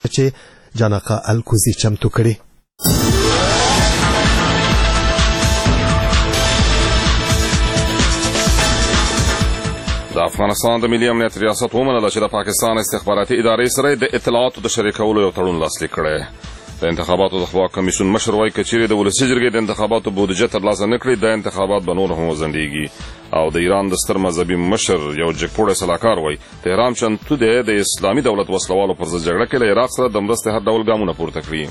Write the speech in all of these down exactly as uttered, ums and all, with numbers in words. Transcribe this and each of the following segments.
چې جانقه الکوزي چمتو کړي. د افغانستان د ملي امنیت ریاست ومنله چې د پاکستان استخباراتي ادارې سره د اطلاعاتو د شریکولو یو تړون لاسلیک کړی. د انتخاباتو د خپلواک کمیسیون مشر وایي که چیرې د ولسي جرګې د انتخاباتو بودیجه ترلاسه نه کړي، دا انتخابات به نور هم وځنډېږي. او د ایران د ستر مذهبي مشر یو جګپوړی سلاکار وایي تهران چمتو دی د اسلامي دولت وسلوالو پر ضد جګړه کې له عراق سره د مرستې هر ډول ګامونه پورته کړي.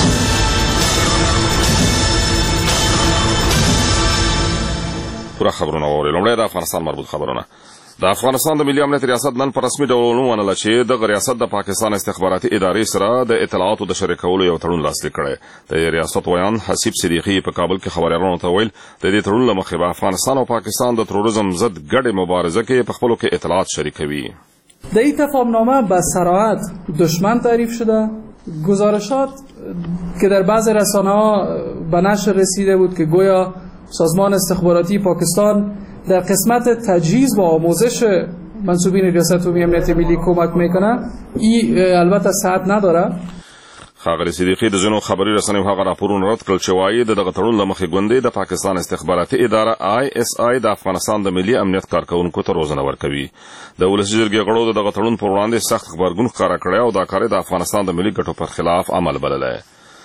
پوره خبرونه واورئ. لومړی د افغانستان مربوط خبرونه. د افغانستان د ملي امنیت ریاست نن په رسمي ډول ومنله چې دغه ریاست د پاکستان استخباراتي ادارې سره د اطلاعاتو د شریکولو یو تړون لاسلیک کړی. د ریاست ویان حسیب صدیقي په کابل کې خبریالانو ته ویل د دې تړون له مخې به افغانستان او پاکستان د تروریزم ضد ګډې مبارزه کې په خپلو کې اطلاعات شریکوي. در این تفاهمنامه به صراحت دشمن تعریف شده. گزارشات که در بعض رسانه‌ها به نشر رسیده بود که گویا سازمان استخباراتی پاکستان در قسمت تجهیز و آموزش منصوبین ریاست عمومی امنیت ملی کمک میکنه، این البته صحت نداره. ښاغلي صدیقي د ځینو خبري رسنیو هغه راپورونه رد کړل چې وایي د دغه تړون له مخې ګوندې د پاکستان استخباراتي اداره آی اس آی د افغانستان د ملي امنیت کارکوونکو ته روزنه ورکوي. د ولسي جرګې غړو د دغه تړون پر وړاندې سخت غبرګون ښکاره کړی او دا کار د افغانستان د ملي ګټو پر خلاف عمل بللی.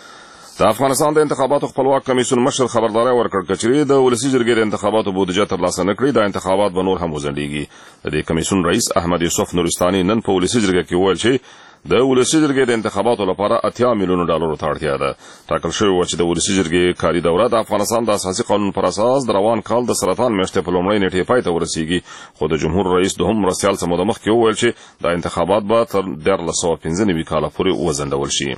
د افغانستان د انتخاباتو خپلواک کمیسیون مشر خبرداری ورکړ چې د ولسي جرګې د انتخاباتو بودیجه ترلاسه نه کړي، دا انتخابات به نور هم وځنډېږي. د دې کمیسیون رئیس احمد یوسف نورستاني نن په ولسي جرګه کې وویل چې د ولسي جرګې د انتخاباتو لپاره اتیا میلیونو ډالرو ته اړتیا ده. ټاکل شوی و چې د ولسي جرګې کاري دوره د افغانستان د اساسي قانون پر اساس د روان کال د سرطان میاشتې په لومړۍ نیټې پای ته ورسیږي، خو د جمهور رئیس دوهم مرستیال څه موده مخکې وویل چې دا انتخابات به تر دیارلس سوه پنځه نوي کاله پورې وځنډول شي.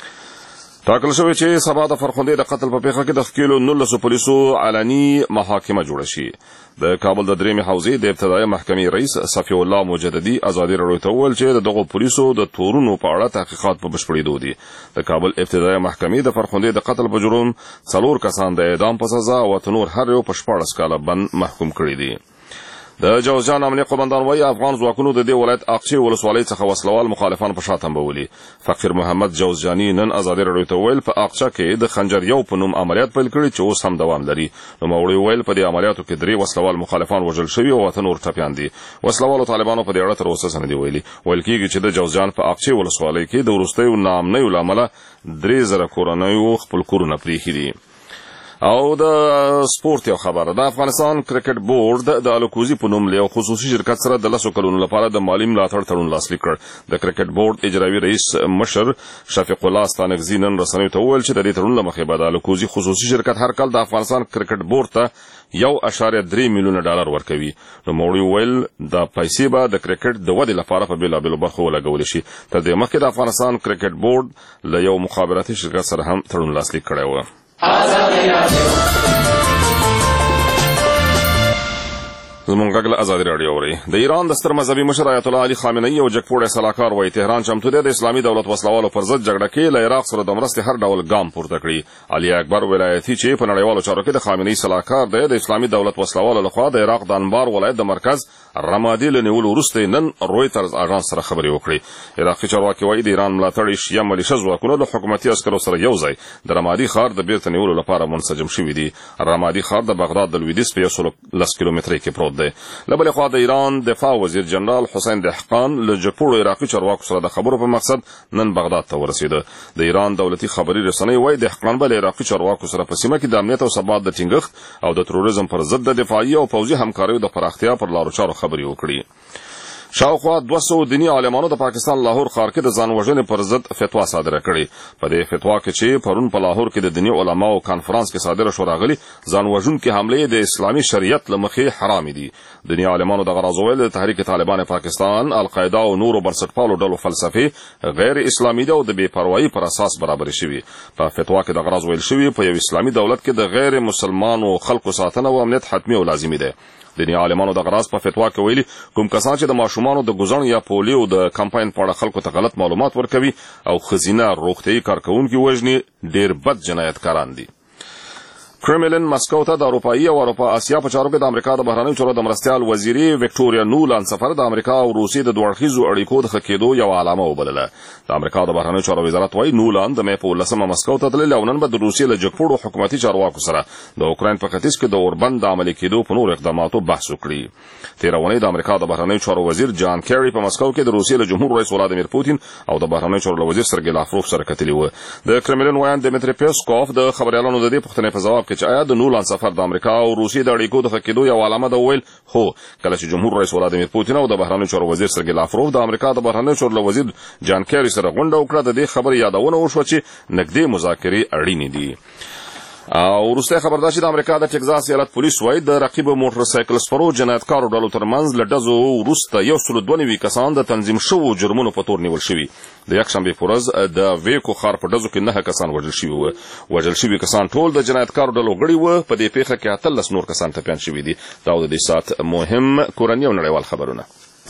ټاکل شوی چې سبا د فرخندې د قتل په پیښه کې د ښکېلو نولسو پولیسو علني محاکمه جوړه شي. د کابل د درېیمې حوزې د ابتدایي محکمې رئیس صفي الله مجددي ازادي راډیو ته وویل چې د دغو پولیسو د تورونو په اړه تحقیقات په بشپړېدو دي. د کابل ابتدایي محکمې د فرخندې د قتل په جرم څلور کسان د اعدام په سزا او اته نور هر یو په شپاړس کاله بند محکوم کړي دي. د جوزجان امنیه قومندان وایي افغان ځواکونو د دې ولایت اقچې ولسوالۍ څخه وسلوال مخالفان په شا تنبولي. فقیر محمد جوزجاني نن ازادي راډیو ته ویل په اقچه کې د خنجر یو په نوم عملیات پیل کړي چې اوس هم دوام لري. نوموړي ویل په دې عملیاتو کې درې وسلوال مخالفان وژل شوي او اته نور ټپیان دي. وسلوالو طالبانو په دې اړه تر اوسه څه نه دي ویلي. ویل کېږي چې د جوزجان په اقچې ولسوالۍ کې د وروستیو ناامنیو له امله درې زره کورنیو خپل کورونه پرېښي دي. او د سپورت یو خبره. د افغانستان کرکټ بورډ د الکوزي په نوم له یو خصوصي شرکت سره د لسو کلونو لپاره د مالي ملاتړ تړون لاسلیک کړ. د کرکټ بورډ اجرایي رئیس مشر شفیق الله ستانکزي نن رسنیو ته وویل چې د دې تړون له مخې به د الکوزي خصوصي شرکت هر کال د افغانستان کرکټ بورډ ته یو اشاریه درې میلیونه ډالر ورکوي. نوموړي وویل دا پیسې به د کرکټ د ودې لپاره په بېلابېلو برخو ولګولی شي. تر دې مخکې د افغانستان کرکټ بورډ له یو مخابراتي شرکت سره هم تړون لاسلیک کړی و. زمونږ غږ له ازادي راډیو اورئ. د ایران د ستر مذهبي مشر آیت الله علي خامنه‌ای او جګپوړی سلاکار وایي تهران چمتو دی د اسلامي دولت وسلوالو پر ضد جګړه کې له عراق سره د مرستې هر ډول ګام پورته کړي. علي اکبر ولایتي چې په نړیوالو چارو کې د خامنه‌ای سلاکار دی د اسلامي دولت وسلوالو لخوا د عراق د انبار ولایت د مرکز رمادي له نیولو وروسته نن رویټرز اژانس سره خبرې وکړي. عراقي چارواکي وایي د ایران ملاتړي شیعه ملیشه ځواکونه د حکومتي عسکرو سره یو ځای د رمادي ښار د بیرته نیولو لپاره منسجم شوي دي. رمادي ښار د بغداد د لویدیځ په یو سل لس کیلومترۍ کې پروت دی. له بلې خوا د ایران دفاع وزیر جنرال حسین دهقان له جګپوړو عراقي چارواکو سره د خبرو په مقصد نن بغداد ته ورسېده. د ایران دولتي خبري رسنۍ وایي دهقان به له عراقي چارواکو سره په سیمه کې د امنیت او ثبات د ټینګښت او د تروریزم پر ضد د دفاعي او پوځي همکاریو د پراختیا پر لارو چارو خبرې وکړي. شاوخوا دوه سوه دیني عالمانو د پاکستان لاهور ښار کې د ځان وژنې پر ضد فتوا صادره کړې. په دې فتوا کې چې پرون په لاهور کې د دیني علماو کانفرانس کې صادره شو راغلي ځان وژونکې حملې د اسلامي شریعت له مخې حرامې دي. دیني عالمانو دغه راز وویل د تحریک طالبان پاکستان، القاعده او نورو بنسټپالو ډلو فلسفې غیر اسلامي ده او د بې پروایي پر اساس برابرې شوي. په فتوا کې دغه راز ویل شوي په یو اسلامي دولت کې د غیر مسلمانو خلکو ساتنه او امنیت حتمي او لازمي ده. دیني عالمانو دغه راز په فتوا کې ویلي کوم کسان چې د ماشومانو د ګوزڼ یا پولیو د کمپاین په اړه خلکو ته غلط معلومات ورکوي او ښځینه روغتیایي کارکوونکي وژني ډېر بد جنایتکاران دي. کرملین مسکو ته د اروپایي او اروپا اسیا په چارو کې د امریکا د بهرنیو چارو د مرستیال وزیري وکټوریا نولان سفر د امریکا او روسیې د دوه اړخیزو اړیکو د ښه کېدو یوه علامه وبلله. د امریکا د بهرنیو چارو وزارت وایي نولان د مې په اوولسمه مسکو ته تللی او نن به د روسیې له جګپوړو حکومتي چارواکو سره د اوکراین په ختیځ کې د اوربند د عملي کېدو په نورو اقداماتو بحث وکړي. تېره اونۍ د امریکا د بهرنیو چارو وزیر جان کیری په مسکو کې د روسیې له جمهور رئیس ولادیمیر پوتین او د بهرنیو چارو وزیر سرګی لافروف سره کتلي وو. د کرملین وایان دمیتری پیسکوف د خبريالانو د دې پوښتنې په جواب کې چې آیا د نولان سفر د امریکا او روسیې د اړیکو د ښه کېدو یوه علامه ده وویل هو کله چې جمهور رئیس ولادیمیر پوتین او د بهرنیو چارو وزیر سرګی لافروف د امریکا د بهرنیو چارو وزیر جان کیری سره غونډه وکړه د دې خبرې یادونه وشوه چې نږدې مذاکرې اړینې دي. او وروسته خبر ده چې د امریکا د ټکزاس ایالت پولیس وایي د رقیب موټر سایکل سپرو جنایتکارو ډلو ترمنځ له ډزو وروسته یو سل دوه نوي کسان د تنظیم شوو جرمونو په تور نیول شوي. د یکشنبې په ورځ د ویکو ښار په ډزو کې نهه کسان وژل شوي وو. وژل شوي کسان ټول د جنایتکارو ډلو غړي وو. په دې پیښه کې اتلس نور کسان ټپیان شوي دي. دا د دې ساعت مهم کورني او نړیوال خبرونه.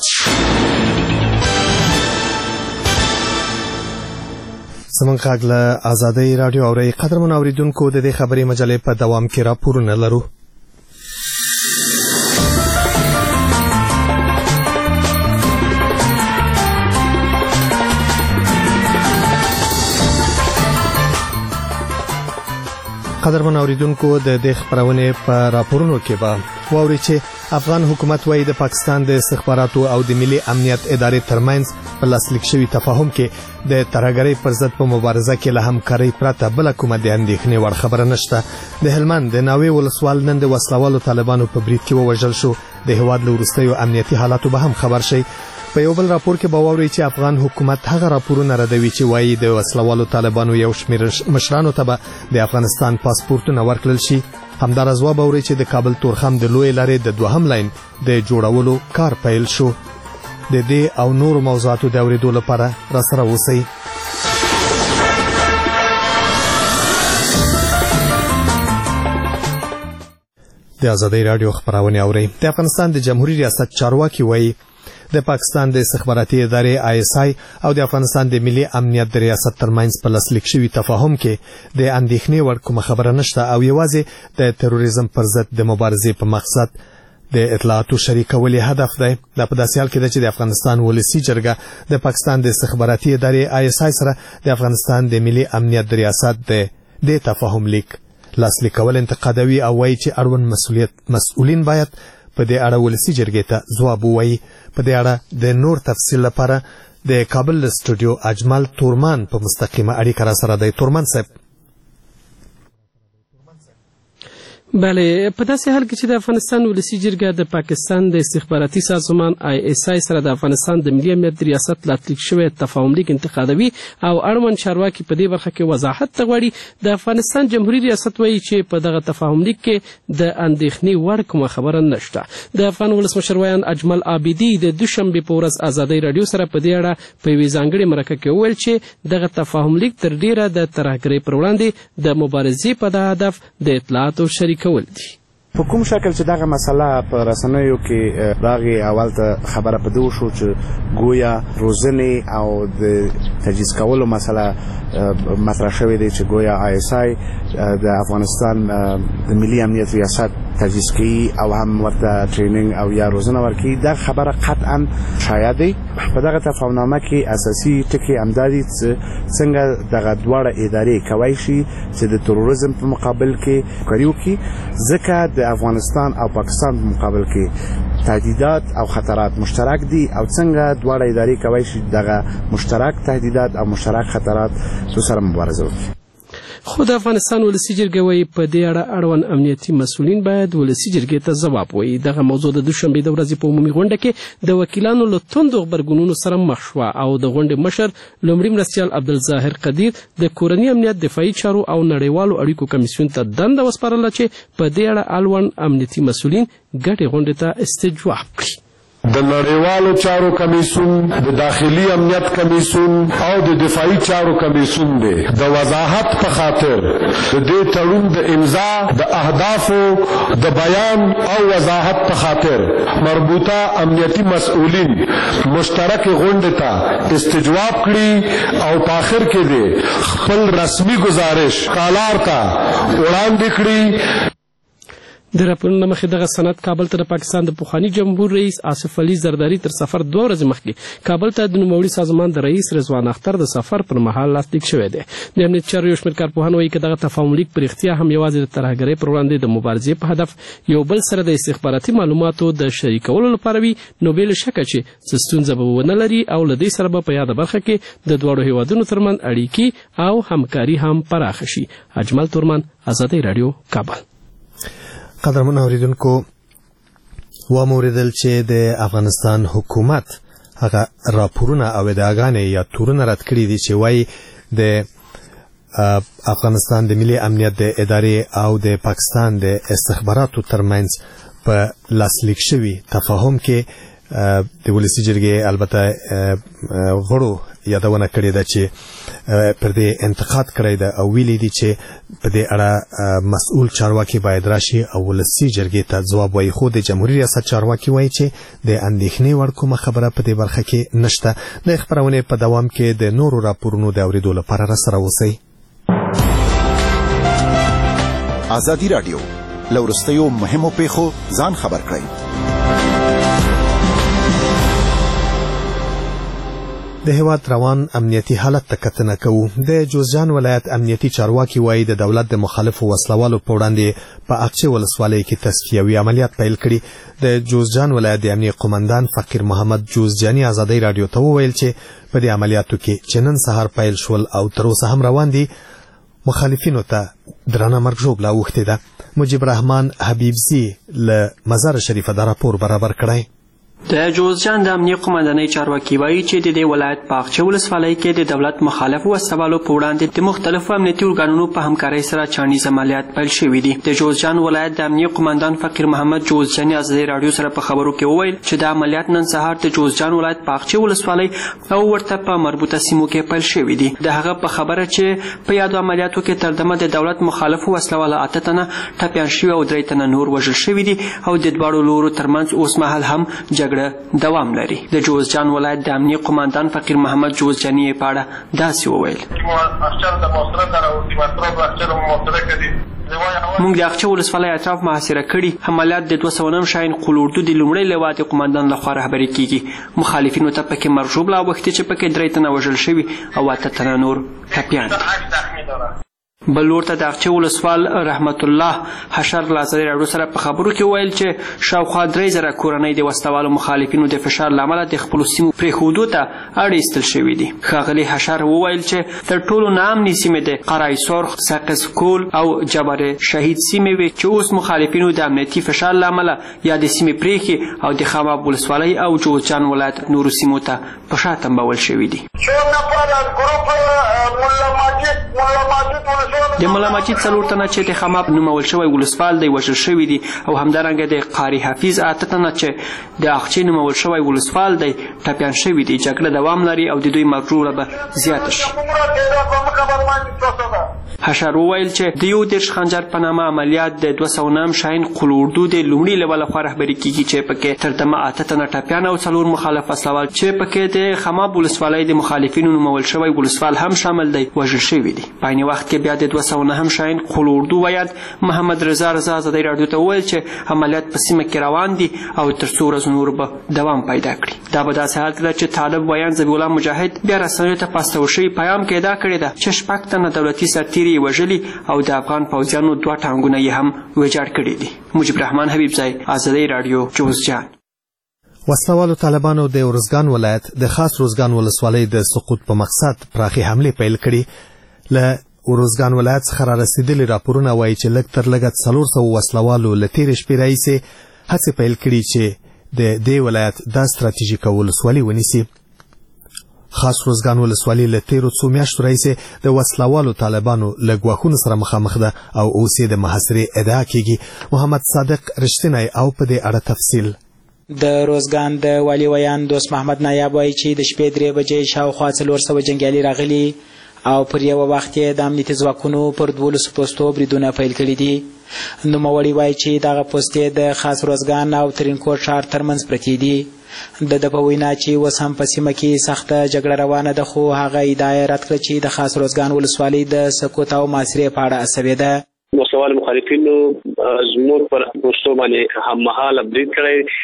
زمونږ غږ له ازادۍ راډیو اورئ. قدرمنو اورېدونکو د دې خبري مجلې په دوام کې راپورونه لرو. قدرمن اوریدونکو د دې خبرونه په راپورونو کې به واوري چې افغان حکومت وايي د پاکستان د استخباراتو او د ملي امنیت ادارې ترمنځ په لاسلیک شوی تفاهم کې د ترهګرۍ پر ضد په مبارزه کې له همکارۍ پرته بل کومه د اندېښنې وړ خبره نشته. د هلمند د ناوې ولسوال نن د وسلوالو طالبانو په برید کې ووژل شو. د هیواد له وروستیو امنیتي حالاتو به هم خبر شي. په یو بل راپور کې به واورئ چې افغان حکومت هغه راپورونه ردوي چې وایي د وسلوالو طالبانو یو شمېر مشرانو ته به د افغانستان پاسپورتونه ورکړل شي. همداراز به واورئ چې د کابل تورخم د لوی لارې د دوهم لاین د جوړولو کار پیل شو. د دې او نورو موضوعاتو د اورېدو لپاره راسره اوسئ. د ازادۍ راډیو خبرونه اورئ. د افغانستان د جمهوریت ریاست چارواکي وایي د پاکستان د استخباراتي ادارې آی اس آی او د افغانستان د ملي امنیت د ریاست ترمنځ په لاسلیک شوي تفاهم کې د اندېښنې وړ کومه خبره نشته او یوازې د تروریزم پر ضد د مبارزې په مقصد د اطلاعاتو شریکول هدف دی. دا په داسې حال کې ده چې د افغانستان ولسي جرګه د پاکستان د استخباراتي ادارې آی اس آی سره د افغانستان د ملي امنیت د ریاست د د تفاهم لیک لاسلیک کول انتقادوي او وایي چې اړوند مسؤلیت مسؤلین باید په دې اړه ولسي جرګې ته ځواب ووایي. په دې اړه د نور تفصیل لپاره د کابل له سټوډیو اجمل تورمان په مستقیمه اړیکه را سره دی. تورمان صاحب بله، په داسې حال کې چې د افغانستان ولسي جرګه د پاکستان د استخباراتي سازمان آی اس آی سره د افغانستان د ملي امنیت د ریاست لاسلیک شوی تفاهم لیک انتقادوي او اړوند چارواکي په دې برخه کې وضاحت ته غواړي. د افغانستان جمهوریت ریاست وایي چې په دغه تفاهم لیک کې د اندېښنې وړ کومه خبره نشته. د افغان ولسمشر ویان اجمل عابدي د دوشنبې په ورځ ازادۍ راډیو سره په دې اړه په یوې ځانګړې مرکه کې وویل چې دغه تفاهم لیک تر ډیره د ترهګرۍ پر وړاندې د مبارزې په هدف د اطلاعاتو شریک کول دي. په کوم شکل چې دغه مسله په رسنیو کې راغی، اول ته خبره په دو شو چې گویا روزنې او د تجهیز کولو مسله مطرح شوې دی چې گویا آی اس آی د افغانستان د ملي امنیت ریاست تجهیز کوي او هم ورته ټریننګ او یا روزنه ورکوي. دا خبره قطعا شایع دی. په دغه تفاهمنامه کې اساسي ټکي همدا دي چې څنګه دغه دواړه ادارې کولی شي چې د تروریزم په مقابل کې کار وکړي، ځکه د افغانستان او پاکستان په مقابل کې تهدیدات او خطرات مشترک دي او څنګه دواړه ادارې کولی شي دغه مشترک تهدیدات او مشترک خطرات سره مبارزه وکړي. خو د افغانستان ولسي جرګه وایي په دې اړه اړوند امنیتي مسؤلین باید ولسي جرګې ته ځواب ووایي. دغه موضوع د دوشنبې د ورځې په عمومي غونډه کې د وکیلانو له توندو غبرګونونو سره مخ شوه او د غونډې مشر لومړي مرستیال عبدالظاهر قدیر د کورني امنیت دفاعي چارو او نړیوالو اړیکو کمیسیون ته دنده وسپارله چې په دې اړه اړوند امنیتي مسؤلین ګډې غونډې ته استجواب کړي. د نړیوالو چارو کمیسیون، د داخلي امنیت کمیسیون او د دفاعي چارو کمیسیون دی د وضاحت په خاطر د دې تړون د امضا د اهدافو د بیان او وضاحت په خاطر مربوطه امنیتي مسؤلین مشترک غونډه ته استجواب کړي او په آخر کې دی خپل رسمي گزارش کالار ته وړاندې کړي. د راپورونو مخې دغه سند کابل ته د پاکستان د پخواني جمهور رئیس آصف علي زرداري تر سفر دوه ورځې مخکې کابل ته د نوموړي سازمان د رئیس رضوان اختر د سفر پر مهال لاسلیک شوی دی. د امنیت چارو یو شمېر کارپوهان وایي که دغه تفاهم لیک په رښتیا هم یوازې د ترهګرۍ پر وړاندې د مبارزې په هدف یو بل سره د استخباراتي معلوماتو د شریکولو لپاره وي، نو بې له شکه چې څه ستونزه به ونه لري او له دې سره به په یاده برخه کې د دواړو هیوادونو ترمنځ اړیکې او همکاري هم پراخه شي. اجمل تورمان، ازادي راډیو، کابل. قدرمن اوریدونکو، و موردل چې د افغانستان حکومت هغه راپورونه او ادعاګانې یا تورونه رد کړي دي چې وایي د افغانستان د ملي امنیت د ادارې او د پاکستان د استخباراتو ترمنځ په لاسلیک شوي تفاهم کې د ولسي جرګې البته غړو یادونه کړې ده چې پر دې انتقاد کړی ده او ویلي دي چې په دې اړه مسؤل چارواکي باید راشي او ولسي جرګې ته ځواب وایي. خو د جمهوریت ریاست چارواکي وایي چې د اندېښنې وړ کومه خبره په دې برخه کې نشته. د خبرونې په دوام کې د نورو راپورونو د اورېدو لپاره راسره اوسئ. ازادي راډیو له وروستیو مهمو پیښو ځان خبر کړئ. د هیواد روان امنیتي حالت ته کتنه کوو. د جوزجان ولایت امنیتي چارواکي وایي د دولت د مخالفو وسلوالو په وړاندې په اقچې ولسوالۍ کې تصفیوي عملیات پیل کړي. د جوزجان ولایت د امنیه قومندان فقیر محمد جوزجاني ازادي راډیو ته وویل چې په دې عملیاتو کې چې نن سهار پیل شول او تر اوسه هم روان دي، مخالفینو ته درنه مرګ ژوبله اوښتې ده. مجيب رحمان حبیبزي له مزار شریفه دا راپور برابر کړی. د جوزجان د امنیه قومندانۍ چارواکي وایي چې د دې ولایت په اقچه ولسوالۍ کې د دولت مخالفو وسلوالو په وړاندې د مختلفو امنیتي ارګانونو په همکارۍ سره چانیز عملیات پیل شوي دي. د جوزجان ولایت د امنیه قومندان فقیر محمد جوزجاني ازادي راډیو سره په خبرو کې وویل چې د عملیات نن سهار د جوزجان ولایت په اقچه ولسوالۍ او ورته په مربوطه سیمو کې پیل شوي دي. د هغه په خبره چې په یادو عملیاتو کې تر دمه د دولت مخالفو وسلواله اته تنه ټپیان شوي او درې تنه نور وژل شوي دي او د دواړو لورو ترمنځ اوس مهال هم جګړه دوام لري. د جوزجان ولایت د امنیه قومندان فقیر محمد جوزجاني په اړه داسې وویل: موږ د اقچه ولسوالۍ اطراف محاصره کړي. عملیات د دوه سوه نهم شاهین قلوردو د لومړي لواء د قومندان لخوا رهبري کیږي. مخالفینو ته پکې مرګ ژوبله اوښتې چې پکې درې تنه وژل شوي او اته تنه نور ټپیان دي. بل ورته د اقچه ولسوال رحمت الله حشر له ازادي راډیو سره په خبرو کې وویل چې شاوخوا درې زره کورنۍ د وسلوالو مخالفینو د فشار له امله د خپلو سیمو پرېښودو ته اړ ایستل شوي دي. ښاغلي حشر وویل چې تر ټولو ناامنې سیمې د قرای سرخ، سقز کول او جبر شهید سیمې وې چې اوس مخالفینو د امنیتي فشار له امله یا د سیمې پرېښې او د خماب ولسوالۍ او جوزجان ولایت نورو سیمو ته په شا تمبول شوي دي. د ملا ماجد څلور تنه چې د خماب نومول شوی ولسوال دی وژل شوي دي او همدارنګه د قاري حفیظ اته تنه چې د اقچې نومول شوی ولسوال دی ټپیان شوي دي. جګړه دوام لري او د دوی مرګ ژوبله به زیاته شي. حشر وویل چې د یو دېرش خنجر په نامه عملیات د دوه سوه نهم شاهین قلوردو د لومړي لوا لخوا رهبري کیږي چې پکې تر دمه اته تنه ټپیان او څلور مخالف وسلوال چې پکې د خماب ولسوالۍ د مخالفینو نومول شوی ولسوال هم شامل دی وژل شوي دي. په عین وخت کې بیا د دوه سوه نهم شاهین قلوردو ویاند محمد رضا رضا ازادي راډیو ته وویل چې عملیات په سیمه کې روان دي او تر څو ورځو نور به دوام پیدا کړي. دا به داسې حالت ده چې طالب ویاند ذبیح الله مجاهد بیا رسنیو ته په استول شوي پیام کې ادعا کړې ده چې شپږ تنه دولتي سرتیري وژلي او د افغان پوځیانو دوه ټانګونه یې هم ویجاړ کړي دي. مجيب رحمان حبیبزی، ازادي راډیو، جوزجان. وسلوالو طالبانو د ارزګان ولایت د خاص روزګان ولسوالۍ د سقوط په مقصد پراخي حمله پیل کړي. له ارزګان ولایت څخه را رسیدلي راپورونه وایي چې لږ تر لږه څلور سوه وسلوالو له تېرې شپې راهیسې هڅې پیل کړي چې د دې ولایت دا ستراتیژیکه ولسوالي ونیسي. خاص روزګان ولسوالي له تېرو څو میاشتو راهیسې د وسلوالو طالبانو له ګواښونو سره مخامخ ده او اوس یې د محاصرې ادعا کیږي. محمد صادق رښتینی او په دې اړه تفصیل. د روزګان د والي ویان دوست محمد نایاب وایي چې د شپې درې بجې شاوخوا څلور سوه جنګیالي راغلي او پر یو وخت یې د امنیتي ځواکونو پر دولسو پوستو بریدونه پیل کړي دي. نوموړي وایي چې دغه پوستې د خاص روزګان او ترینکوټ ښار ترمنځ پرتې دي. د ده په وینا چې اوس هم په سیمه کې سخته جګړه روانه ده، خو هغه ادعا یې رد کړه چې د خاص روزګان ولسوالۍ د سقوط او محاصرې په اړه اسوې ده. مسلمان مخالفینو زموږ پر پوسټو باندې هممهاله برید کړی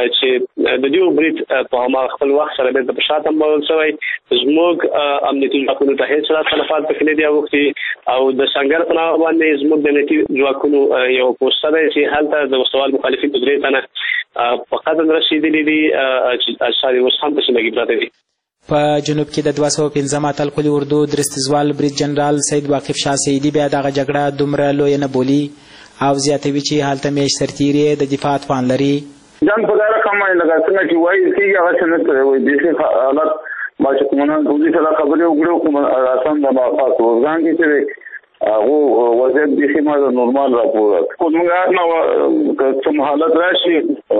چې د دې برید په هماغه خپل وخت سره بیرته په شاته مبول شوی. زموږ امنیتي ځواکونو ته هیڅ را تلفات پکې نه دی اوښتي او د سنګر په نامه باندې زموږ د امنیتي ځواکونو یو پوسټ دی چې هلته د مسلمان مخالفینو درې تنه په قتل رسېدلي دي چې اثار اوس هم په سیمه کې پراته دي. په جنوب کې د دوه سوه پنځم اتل قلي اردو درستیزوال برید جنرال سید واقف شاه سیدي بیا دغه جګړه دومره لویه نه بولي او زیاتوي چې هلته میاشت سرتیرې د دفاع توان لري. جنګ په دا رقم باندې لکه څنګه چې وایي کېږي هغه څه نه کوي. وایي بیخي حالت ما چې کومنان پولیس سره خبرې وکړو کوم اسان د خاص روزګان کې چې هغه وضعیت بیخي ما د نورمال راپور کوم نه کوم حالت راشي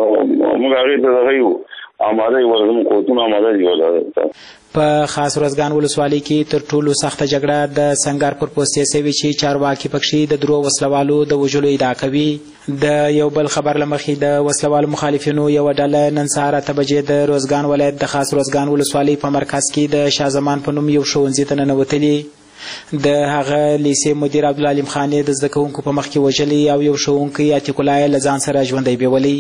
موږ هغې ته دغه یو آماده یو زموږ قوتونه آماده دي ولاړ. په خاص روزګان ولسوالۍ کې تر ټولو سخته جګړه د سنګر پر پوستې سوي چې چارواکي پکښې د درو وسلوالو د وژلو ادعا کوي. د یو بل خبر له مخې د وسلوالو مخالفینو یوه ډله نن سهار اته بجې د روزګان ولایت د خاص روزګان ولسوالۍ په مرکز کې د شاه زمان په نوم یو ښوونځي ته ننوتلي. د هغه لیسې مدیر عبدالعلیم خان د زده کوونکو په مخ کې وژلی او یو ښوونکی عتیق الله یې له ځان سره ژوندی بیولی.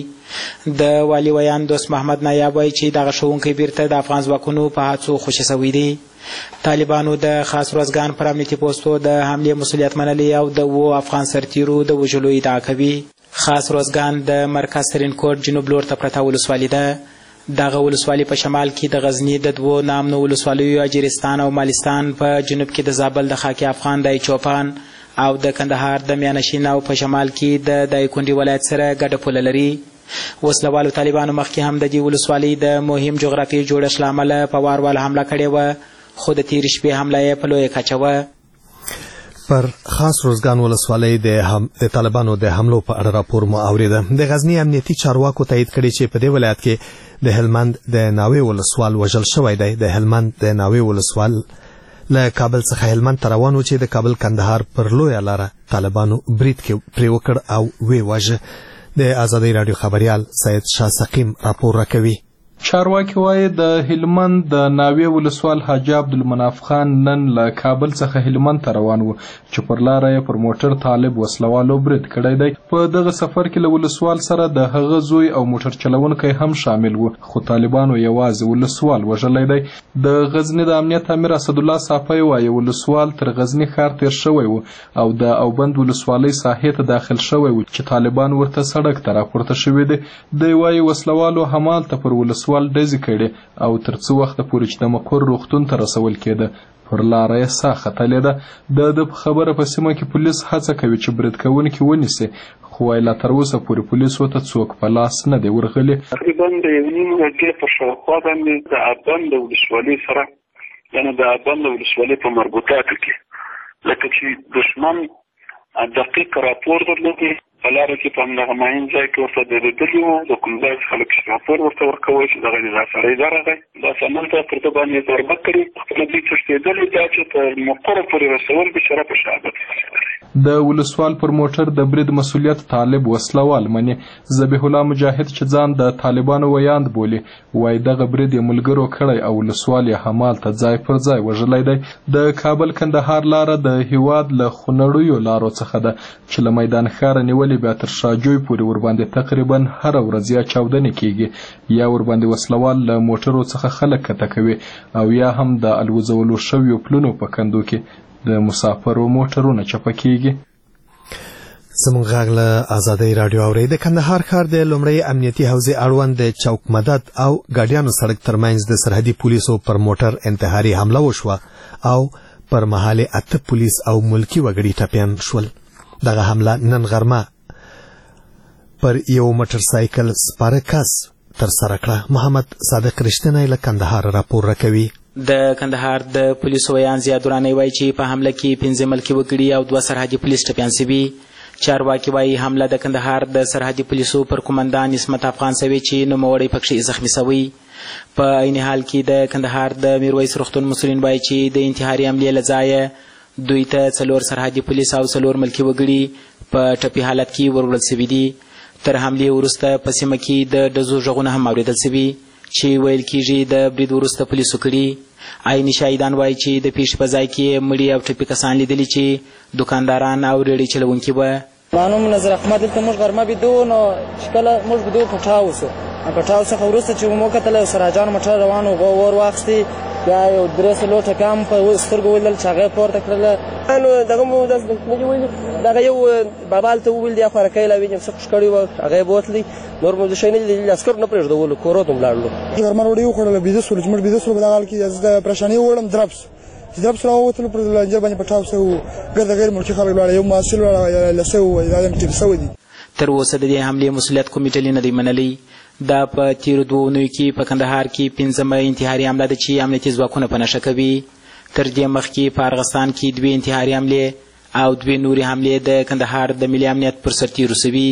د والي ویان دوست محمد نایاب وایي چې دغه ښوونکی بیرته د افغان ځواکونو په هڅو خوشي سوی دی. طالبانو د خاص روزګان پر امنیتي پوستو د حملې مسؤلیت منلی او د اوو افغان سرتیرو د وژلو ادعا کوي. خاص روزګان د مرکز ترینکوټ جنوب لور ته پرته ولسوالي ده. دغه ولسوالي په شمال کې د غزني د دوو نامنو ولسوالیو اجرستان او مالستان، په جنوب کې د زابل د خاکی افغان دای چوپان او د کندهار د میانشین او په شمال کې د دایکنډي ولایت سره ګډه پوله لري. وسلوالو طالبانو مخکې هم د دې ولسوالۍ د مهم جغرافیایي جوړښت له امله په وار-وار حمله کړې وه، خو د تېرې شپې حمله یې په لویه کچه وه. پر خاص روزګان ولسوالۍ د هم د طالبانو د حملو په اړه راپور مو اوریده. د غزنی امنیتي چارواکو تایید کړي چې په دې ولایت کې د هلمند د ناوې ولسوال وژل شوی دی. د هلمند د ناوې ولسوال له کابل څخه هلمند ته روان و چې د کابل کندهار پر لویه لاره طالبانو برید پرې وکړ او ویې واژه. د ازادۍ راډیو خبریال سید شاه سقیم راپور راکوي. چارواکي وایي د هلمند د ناوې ولسوال حاجي عبدالمناف خان نن له کابل څخه هلمند ته روان و چې پر لاره یې پر موټر طالب وسلوالو برید کړی دی. په دغه سفر کې له ولسوال سره د هغه زوی او موټر چلونکی هم شامل و، خو طالبانو یوازې ولسوال وژلی دی. د غزني د امنیت امیر اسدالله صافی وایي ولسوال تر غزني ښار تیر شوی و او د اوبند ولسوالۍ ساحې ته داخل شوی و چې طالبان ورته سړک ته راپورته شوي دي. دی وایي وسلوالو همالته پر ولسوال ډزې کړې او تر څه وخته پورې چې د مقر روغتون ته رسول کېده پر لاره یې ساه ختلې ده. د ده په خبره په سیمه کې پولیس هڅه کوي چې برید کوونکي ونیسي، خو وایي لا تر اوسه پورې پولیسو ته څوک په لاس نه دی ورغلي. تقریبا د یو نیم ورځې په شاوخوا باندې د ابند د ولسوالۍ سره یعنې د ابند د ولسوالۍ په مربوطاتو کې لکه چې دښمن دقیق راپور درلودی په لاره کې په همدغه معین ځای کې ورته درېدلي وو. د کوم ځای څخه لکه چې راپور ورته ورکوی چې دغه نظافرۍ دا راغی داسې هملته پر ده باندې ضربه کړې خپله دوی تښتېدلي دا چې تر مقره پورې رسول بېچاره په شهادت. د ولسوال پر موټر د برید مسؤلیت طالب وسلوال مني. ذبیح الله مجاهد چې ځان د طالبانو ویاند بولي وایي دغه برید یې ملګرو کړی او ولسوال یې همالته ځای پر ځای وژلی دی. د کابل کندهار لاره د هیواد له خونړیو لارو څخه ده چې له میدان ښاره نیولې بیا تر شاجوی پورې ورباندې تقریبا هره ورځ یا چاودنې کېږي یا ورباندې وسلوال له موټرو څخه خلک کته کوي او یا هم د الوځولو شویو پلونو په کندو کې د مسافرو موټرونه چپه کېږي. زموږ غږ له ازادۍ راډیو اورئ. د کندهار ښار د لومړۍ امنیتي حوزې اړوند د چوک مدد او ګاډیانو سړک ترمنځ د سرحدي پولیسو پر موټر انتحاري حمله وشوه او پر مهال اته پولیس او ملکی وګړي ټپیان شول. دغه حمله نن غرمه پر یو موټر سایکل سپاره کس تر سره کړه. محمد صادق رښتینی له کندهار راپور راکوي. د کندهار د پولیسو ویان زیاد ورانی وایي چې په حمله کې پنځه ملکي وګړي او دوه سرحدي پولیس ټپیان شوي چارواکي وایي حمله د کندهار د سرحدي پولیسو پر قومندان عصمت افغان سوي چې نوموړی پکښې زخمي سوی. په عین حال کې د کندهار د میرویس روغتون مسؤلین وایي چې د انتحاري حملې له ځایه دوی ته څلور سرحدي پولیس او څلور ملکي وګړي په ټپي حالت کې وروړل سوي دي. تر حملې وروسته په سیمه کې د ډزو غږونه هم اورېدل سوي چې ویل کېږي د برید وروسته پولیسو کړي. عیني شاهدان وایي چې د پیښې په ځای کې مړي او ټپي کسان لیدلي چې دوکانداران او ریړۍ چلوونکي به. معلوم نظر احمد دلته موږ غرمه بیدو نو چې کله موږ بیدو پټاو سو پټاو څخه وروسته چې موږ کتل سراجان موټر روان و ور واخیستي بیا یو درې څلور ټکان په سترګو ولیدل چې هغه پورته کړله نو دغه مو داسې ویل دغه یو بابا هلته وویل دی خو رکۍ لا وینم څه خوش کړي وه هغه یې بوتلي نور مو د شی نه لیدلي عسکرو نه پرېږدولو کورو ته ولاړلو غرمه ډوډۍ وخوړله بیده سولو چې موږ بیده سولو په دغه حال کې زه د پریشانۍ ووړم درب سو چې درب سره ووتلو پر لنجر باندې پټاو سوي وو ګرده غیر ملکي خلک ولاړه یو محصل ولاړه لسه ووایي دا ټیپ سوی دي. تر اوسه د دې حملې مسؤلیت کومې ډلې نه دی منلی. دا په تیرو دوو اونیو کې په کندهار کې پنځمه انتحاري حمله ده چې امنیتي ځواکونه په نښه کوي. تر دې مخکې په ارغستان کې دوې انتحاري حملې او دوې نورې حملې د کندهار د ملي امنیت پر سرتیرو سوي.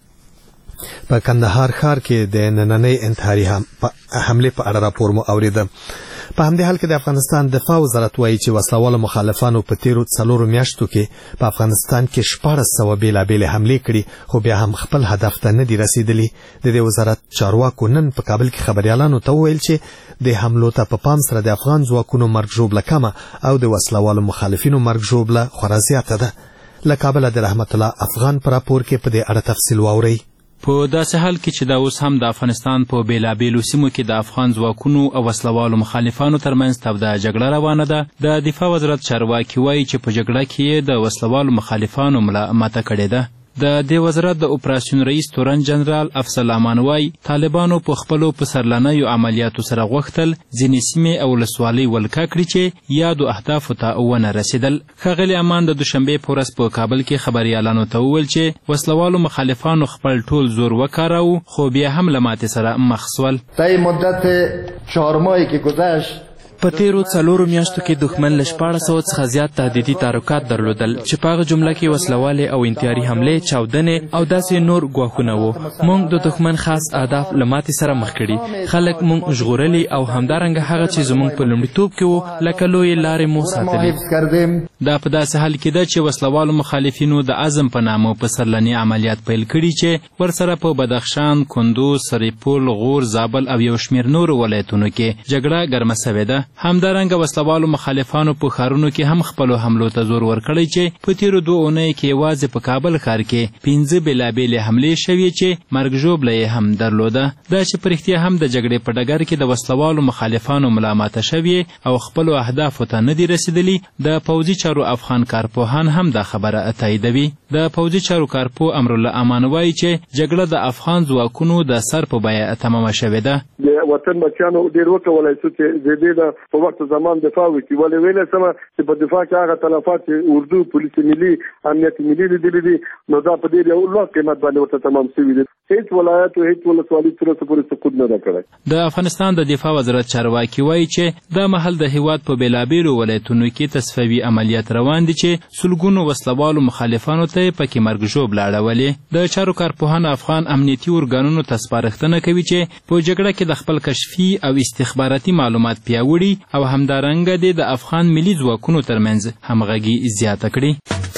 په کندهار ښار کې د نننۍ انتحاري حملې په اړه راپور مو اورېده. په همدې حال کې د افغانستان دفاع وزارت وایي چې وسلوالو مخالفانو په تیرو څلورو میاشتو کې په افغانستان کې شپاړس سوه بېلابېلې حملې کړي خو بیا هم خپل هدف ته نه دي رسېدلي. د دې وزارت چارواکو نن په کابل کې خبریالانو ته وویل چې د حملو ته په پام سره د افغان ځواکونو مرګ ژوبله کمه او د وسلوالو مخالفینو مرګ ژوبله خورا زیاته ده. له کابله د رحمت الله افغان په راپور کې په دې اړه تفصیل واورئ. په داسې حال کې چې دا اوس هم د افغانستان په بیلابیلو سیمو کې د افغان ځواکونو او وسلوالو مخالفانو ترمنځ توده جګړه روانه ده. د دفاع وزارت چارواکي وایي چې په جګړه کې د وسلوالو مخالفانو ملا ماته کړې ده. د دې وزارت د اپراسیون رئیس تورن جنرال افضل امان وایي طالبانو په خپلو پسرلنیو عملیاتو سره غوښتل ځینې سیمې او ولسوالۍ ولکه کړي چې یادو اهدافو ته ونه رسېدل. ښاغلي امان د دوشنبې په ورځ په کابل کې خبریالانو ته وویل چې وسلوالو مخالفانو خپل ټول زور وکاراوه خو بیا هم له ماتې سره مخ سول. طی مدت چهار ماهی که گذشت په تیرو څلورو میاشتو کې دښمن له شپاړس سوه څخه زیات تهدیدي تحرکات درلودل چې په هغه جمله کې وسلوالې او انتحاري حملې چاودنې او داسې نور ګواښونه وو. موږ د دښمن خاص اهداف له ماتې سره مخ کړي. خلک موږ ژغورلي او همدارنګه هغه چې زموږ په لومړیتوب کې وو لکه لویې لارې مو ساتلي. دا په داسې حال کې ده چې وسلوالو مخالفینو د عزم په نامه پسرلني عملیات پیل کړي چې ورسره په بدخشان، کندوز، سرپل، غور، زابل او یو شمېر نورو ولایتونو کې جګړه ګرمه سوې ده. همدارنګه وسلوالو مخالفانو په ښارونو کې هم خپلو حملو ته زور ورکړی چې په تیرو دوه اونیو کې یوازې په کابل ښار کې پنځه بېلابېلې حملې شوې چې مرګ ژوبله یې هم درلوده. دا چې په رښتیا هم د جګړې په ډګر کې د وسلوالو مخالفانو ملامته شوې او خپلو اهدافو ته نه دي رسېدلي. د پوځي چارو افغان کارپوهان هم دا خبره تاییدوي. د پوځي چارو کارپوه امرالله امان وایي چې جګړه د افغان ځواکونو د سر په بیه تمامه شوې ده. د وطن بچیانو ډېر وکولی شو چې د دې د په وخت زمان دفاع وکړي. ولې ویلی سمه چې په دفاع کې هغه تلفات چې اردو پولیس ملي امنیت ملي لیدلي دي نو دا په ډېر یو لوړ قیمت باندې ورته تمام شوي دي. هیڅ ولایت او هیڅ ولسوالي تر اوسه پورې سقوط نه ده کړی. د افغانستان د دفاع وزارت چارواکي وایي چې دا مهال د هیواد په بیلابیلو ولایتونو کې تصفیوي عملیات روان دي چې سلګونو وسلوالو مخالفانو ته پکې مرګ ژوبله اړولې. د چارو کارپوهان افغان امنیتي ارګانونو ته سپارښتنه کوي چې په جګړه کې د خپل کشفي او استخباراتي معلومات پیاوړي او همدارنګه د افغان ملي ځواکونو ترمنځ همغږي زیاته کړي.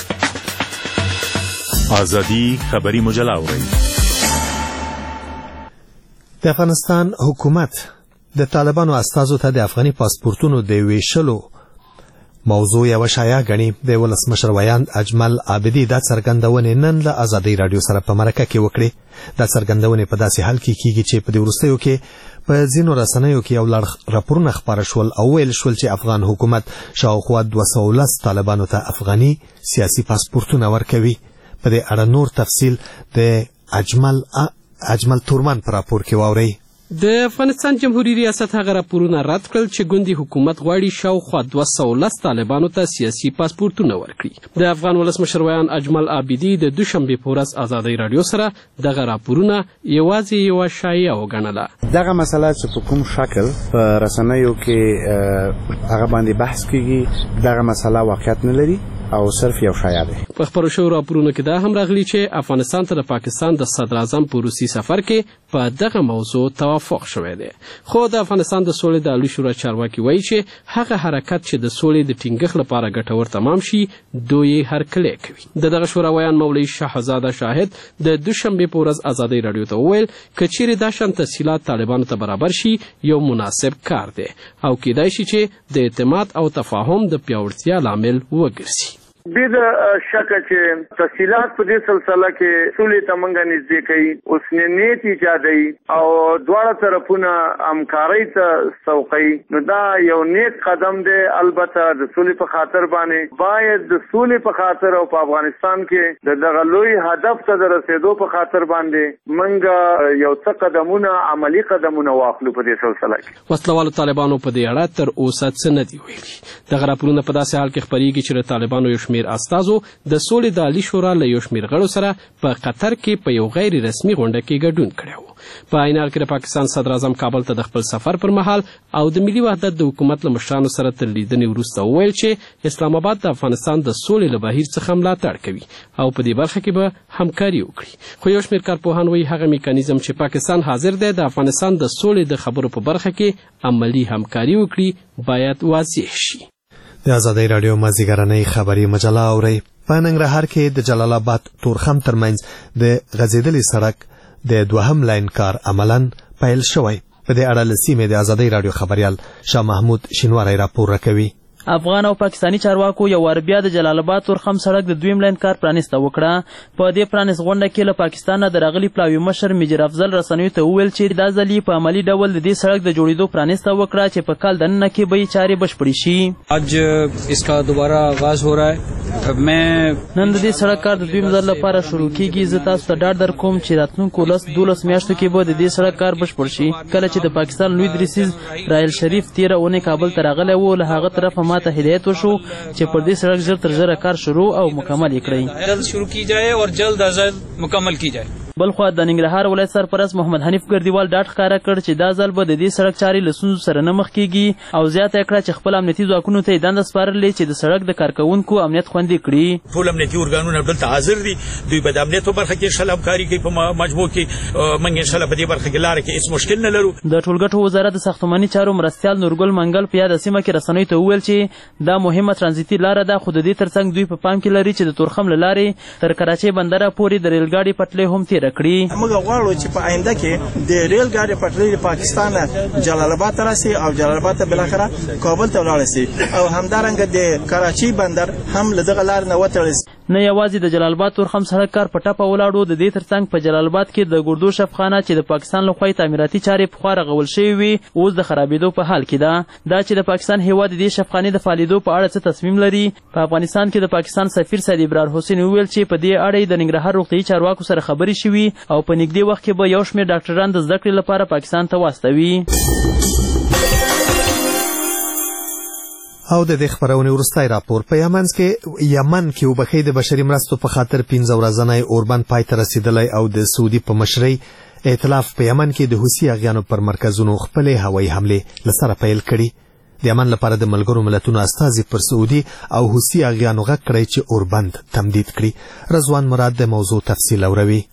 ازادي خبري مجله اورئ. د افغانستان حکومت د طالبانو استازو ته د افغاني پاسپورتونو د ویشلو موضوع یو شایع غني. د ولسمشر ویاند اجمل عابدي دا څرګندونه نن له ازادي رادیو سره په مرکه کې وکړه. دا څرګندونه په داسې حال کې کیږي چې په دې وروستیو کې په ځینو رسنیو کې یو لړ راپورونه خپاره شول او ویل شول چې افغان حکومت شاوخوا دوه سوه ولس طالبانو ته افغاني سیاسي پاسپورتونه ورکوي. په دې اړه نور تفصیل د اجمل اجمل تورمان پر راپور کې واورئ. د افغانستان جمهوریت ریاست هغه راپورونه رد کړل چې ګوندي حکومت غواړي شاوخوا دوه سوه ولس طالبانو ته سیاسي پاسپورتونه ورکړي. د افغان ولسمشر ویان اجمل عابدي د دوشنبې په ورځ ازادي رادیو سره دغه راپورونه یوازې یوه شایعه وګڼله. دغه مسله چې په کوم شکل په رسنیو کې هغه باندې بحث کیږي دغه مسله واقعیت نه لري او صرف یو شایع دی. په خبرو شوو راپورونو کې دا هم راغلي چې افغانستان ته د پاکستان د صدر اعظم په روسي سفر کې په دغه موضوع توافق شوی دی. خو د افغانستان د سولې د عالی شورا چارواکي وایي چې هغه حرکت چې د سولې د ټینګښت لپاره ګټور تمام شي دوی هرکلی کوي. د دغه شورا ویان مولوي شهزاده شاهد د دوشنبې په ورځ ازادۍ راډیو ته وویل که چیرې دا شان تسهیلات طالبانو ته برابر شي یو مناسب کار دی او کیدای شي چې د اعتماد او تفاهم د پیاوړتیا لامل وګرځي. بې د شکه چې تفصیلات په دې سلسله کې سولې ته موږ نږدې کوي، اوسنی نیت ایجادوي او دواړه طرفونه همکارۍ ته سوقوي، نو دا یو نیک قدم دی. البته د سولې په خاطر باندې باید د سولې په خاطر او په افغانستان کې د دغه لوی هدف ته د رسېدو په خاطر باندې موږ یو څه قدمونه عملي قدمونه واخلو په دې سلسله کې. وسلوالو طالبانو په دې اړه تر اوسه څه نه دي ویلي. دغه راپورونه په داسې حال کې خپرېږي چې د طالبانو یو شمېر استازو د سولې د عالی شورا له یو شمېر غړو سره په قطر کې په یو غیر رسمي غونډه کې ګډون کړی و. په عین حال کې د پاکستان صدر اعظم کابل ته د خپل سفر پر مهال او د ملي وحدت د حکومت له مشرانو سره تر لیدنې وروسته وویل چې اسلام آباد د افغانستان د سولې له بهیر څخه ملاتړ کوي او په دې برخه کې به همکاري وکړي. خو یو شمېر کارپوهان وایي هغه میکانیزم چې پاکستان حاضر دی د افغانستان د سولې د خبرو په برخه کې عملي همکاري وکړي باید واضح شي. د ازادۍ راډیو مازدیګرنۍ خبري مجله اورئ. په ننګرهار کې د جلال آباد تورخم ترمنځ د غځېدلي سړک د دوهم لاین کار عملاً پیل شوی. په دې اړه له سیمې د ازادۍ راډیو خبریال شاه محمود شینواری راپور راکوي. افغان او پاکستانی چارواکو یو وار بیا د جلال آباد تورخم سړک د دویم لاین کار پرانیسته وکړه. په دې پرانیست غونډه کې له پاکستانه د راغلي پلاوي مشر میجر افضل رسنیو ته وویل چې دا ځل په عملي ډول د دې سړک د جوړېدو پرانیسته وکړه چې په کال دننه کې به یې چارې بشپړې شي. آج اسکا دوباره آغاز ہو رہا ہے. میں نن د دې سړک کار د دویم ځل لپاره شروع کیږي. زه تاسو ته ډاډ درکوم چې راتلونکو لس دولس میاشتو کې به د دې سړک کار بشپړ شي. کله چې د پاکستان لوی دریسیز رایل شریف تیره اونۍ کابل ته راغلی و له هغه طرفه ماته هدایت وشو چې پر دې سړک ژر تر ژره کار شروع او مکمل کړئ. جلد شروع کی جائے اور جلد از جلد مکمل کی جائے. بلخوا د ننګرهار ولایت سرپرست محمد حنیف ګردیوال ډاډ ښکاره کړ چې دا ځل به د دې سړک چارې له ستونزو سره نه مخ کیږي او زیاته یې کړه چې خپل امنیتي ځواکونو ته یې دنده سپارلې چې د سړک د کارکوونکو امنیت خوندي کړي. ټول امنیتي ارګانونه دلته حاضر دي. دوی به د امنیت په برخه کې انشاءالله همکاري کوي. په مجموع کې موږ انشاءالله په دې برخه کې لاره کې هیڅ مشکل نه لرو. د ټولګټو وزارت د ساختماني چارو مرستیال نورګل منګل په یاده سیمه کې رسنیو ته وویل چې دا مهمه ترانزیتي لاره ده، خو د دې ترڅنګ دوی په پام کې لري چې د تورخم له لارې تر کراچۍ بندره پورې د ریلګاډي پټلۍ هم تېره کړي. غواړو چې په آینده کې د ریل ګاډي پټلۍ پاکستان جلال آباد ته راسي او جلال آباد ته بالاخره کابل ته ولاړ شي او همدارنګه د کراچۍ بندر هم له دغه لارې نه وتړل شي. نه یوازې د جلال آباد تورخم سړک کار په ټپه ولاړو، د دې ترڅنګ په جلال آباد کې د ګردو شفخانه چې د پاکستان لخوا تعمیراتي چارې پخوا رغول شوې وي اوس د خرابېدو په حال کې ده. دا چې د پاکستان هیواد د دې شفخانې د فعالېدو په اړه څه تصمیم لري. په افغانستان کې د پاکستان سفیر سید ابرار حسین وویل چې په دې اړه د ننګرهار روغتیایي چارواکو سره خبرې شوي او په نږدې وخت کې به یو شمېر ډاکټران د زده کړې لپاره پاکستان ته واستوي. او د دې خبرونې وروستی راپور په یمن کې یمن کې وبخښي د بشري مرستو په خاطر پنځه ورځنی اوربند پای ته رسیدلی او د سعودي په مشرۍ ائتلاف په یمن کې د حوثي اغیانو پر مرکزونو خپلې هوایي حملې له سره پیل کړي. د یمن لپاره د ملګرو ملتونو استازي پر سعودي او حوثي اغیانو غږ کړی چې اوربند تمدید کړي. رضوان مراد د موضوع تفصیل اوروي.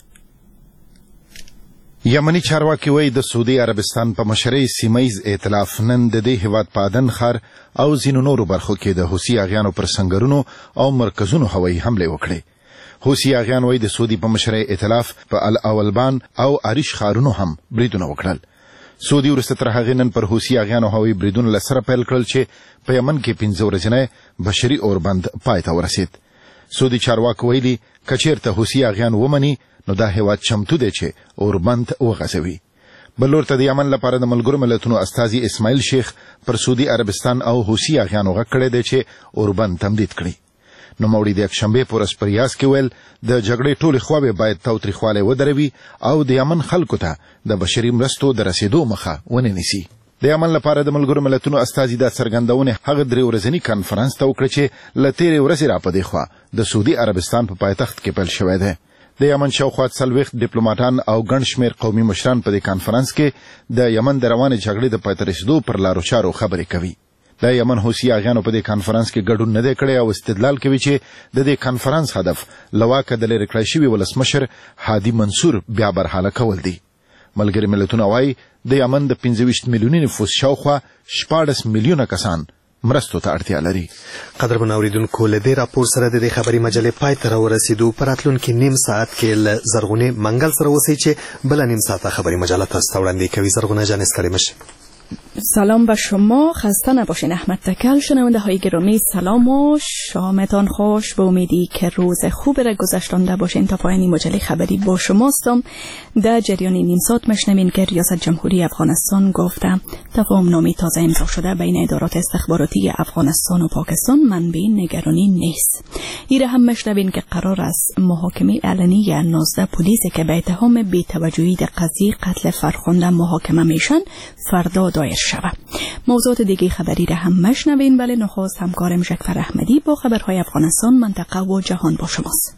یمني چارواکي وایي د سعودي عربستان په مشرۍ سیمهیز ائتلاف نن د دې هیواد په عدن ښار او ځینو نورو برخو کې د حوثي اغیانو پر سنګرونو او مرکزونو هوایي حملې وکړې. حوثي اغیان وایي د سعودي په مشرۍ ائتلاف په الاولبان او عریش ښارونو هم بریدونه وکړل. سعودي وروسته تر هغې نن پر حوثي اغیانو هوایي بریدونه له سره پیل کړل چې په یمن کې پنځه ورځنی بشري اوربند پای ته ورسید. سعودي چارواکو ویلي که چېرته حوثي اغیان ومني نو دا هیواد چمتو دی چې اوربند وغځوي. بل لور ته د یمن لپاره د ملګرو ملتونو استازي اسماعیل شیخ پر سعودي عربستان او حوثي اغیانو غږ کړی دی چې اوربند تمدید کړي. نوموړي د یکشنبې په ورځ په ریاض کې ویل د جګړې ټولې خواوې باید تاوتریخوالی ودروي او د یمن خلکو ته د بشري مرستو د رسېدو مخه ونه نیسي. د یمن لپاره د ملګرو ملتونو استازي دا څرګندونې هغه درې ورځني کنفرانس ته وکړه چې له تېرې ورځې را په دې خوا د سعودي عربستان په پایتخت کې پیل شوی دی. د یمن شاوخوا څلوېښت ډیپلوماټان او ګڼ شمېر قومي مشران په دې کانفرانس کې د یمن د روانې جګړې د پای ته رسېدو پر لارو چارو خبرې کوي. د یمن حوثي اغیانو په دې کانفرنس کې ګډون نه دی کړی او استدلال کوي چې د دې کانفرنس هدف لواکه د لرې کړی شوي ولسمشر هادي منصور بیا برحاله کول دي. ملګري ملتونه وايي د یمن د پنځه ویشت میلیوني نفوس شاوخوا شپاړس میلیونه کسان مرستو ته اړتیا لري. قدرمن اوریدونکو له دې راپور سره د خبري مجلې پای ته ورسېدو. په راتلونکي نیم ساعت کې له زرغونې منګل سره اوسئ چې بله نیم ساعته خبري مجله تاسو ته وړاندې کوي. زرغونه جان ستړې مشئ. سلام به شما، خسته نباشین. احمد تکل. شنونده های گرامی سلام و شامتان خوش. به امیدی که روز خوب را گذشتانده باشین. تا پایان مجله خبری با شماستم. در جریان نیم ساعت مشنوین که ریاست جمهوری افغانستان گفته تفاهم نامه تازه امضا شده بین ادارات استخباراتی افغانستان و پاکستان منبع نگرانی نیست. ایره هم مشنوین که قرار است محاکمه علنی نوزده پلیسی که به اتهام بی‌توجهی در قضیه قتل فرخنده محاکمه میشن فردا دایر شود. موضوعات دیگه خبری را هم مشنوین. بله نخست همکارم ژکفر احمدی با خبرهای افغانستان، منطقه و جهان با شماست.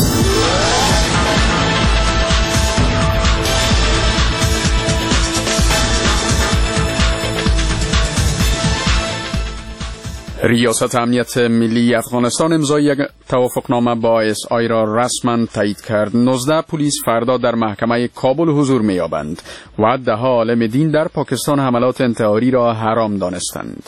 ریاست امنیت ملی افغانستان امضای یک توافقنامه با اس آی را رسما تایید کرد. نوزده پلیس فردا در محکمه کابل حضور می‌یابند و ده عالم دین در پاکستان حملات انتحاری را حرام دانستند.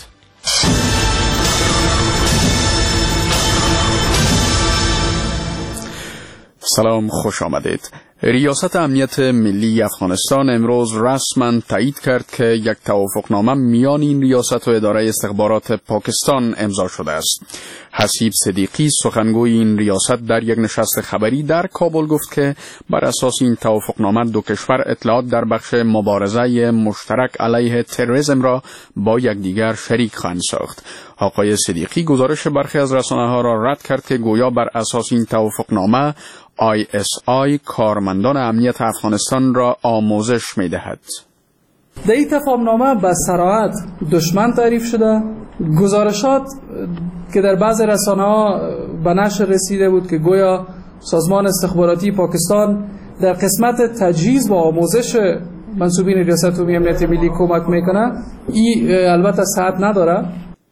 سلام، خوش آمدید. ریاست امنیت ملی افغانستان امروز رسما تایید کرد که یک توافقنامه میان این ریاست و اداره استخبارات پاکستان امضا شده است. حسیب صدیقی سخنگوی این ریاست در یک نشست خبری در کابل گفت که بر اساس این توافقنامه دو کشور اطلاعات در بخش مبارزه مشترک علیه تروریسم را با یکدیگر شریک خواهند ساخت. آقای صدیقی گزارش برخی از رسانه‌ها را رد کرد که گویا بر اساس این توافقنامه آی اس آی کارمندان امنیت افغانستان را آموزش می‌دهد. در این تفاهمنامه به صراحت دشمن تعریف شده. گزارشات که در بعض رسانه‌ها به نشر رسیده بود که گویا سازمان استخباراتی پاکستان در قسمت تجهیز و آموزش منصوبین ریاست عمومی امنیت ملی کمک میکنه، این البته صحت نداره.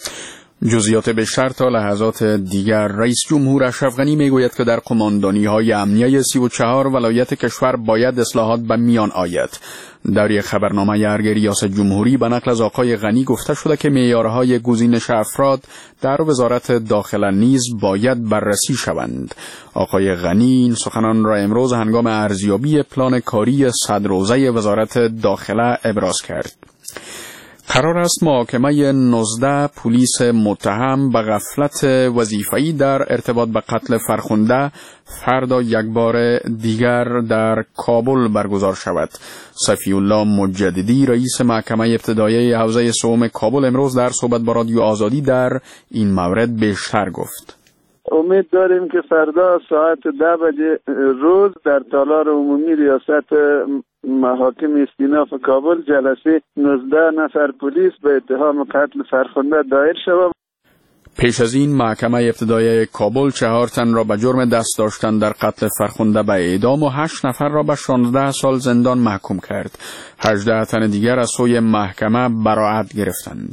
جزئیات بیشتر تا لحظات دیگر. رئیس جمهور اشرف غنی میگوید که در قماندانی‌های امنیه سی و چهار ولایت کشور باید اصلاحات به میان آید. در یک خبرنامه ارگ ریاست جمهوری به نقل از آقای غنی گفته شده که معیارهای گزینش افراد در وزارت داخله نیز باید بررسی شوند. آقای غنی این سخنان را امروز هنگام ارزیابی پلان کاری صد روزه وزارت داخله ابراز کرد. قرار است محاکمه نوزده پلیس متهم به غفلت وظیفه‌ای در ارتباط به قتل فرخنده فردا یک بار دیگر در کابل برگزار شود. صفی الله مجددی رئیس محکمه ابتدایی حوزه سوم کابل امروز در صحبت با رادیو آزادی در این مورد بیشتر گفت. امید داریم که فردا ساعت ده بجه روز در تالار عمومی ریاست محاکم استیناف کابل جلسه نوزده نفر پلیس به اتهام قتل فرخنده دایر شود. پیش از این محکمه ابتدایی کابل چهار تن را به جرم دست داشتن در قتل فرخنده به اعدام و هشت نفر را به شانزده سال زندان محکوم کرد. هجده تن دیگر از سوی محکمه براءت گرفتند.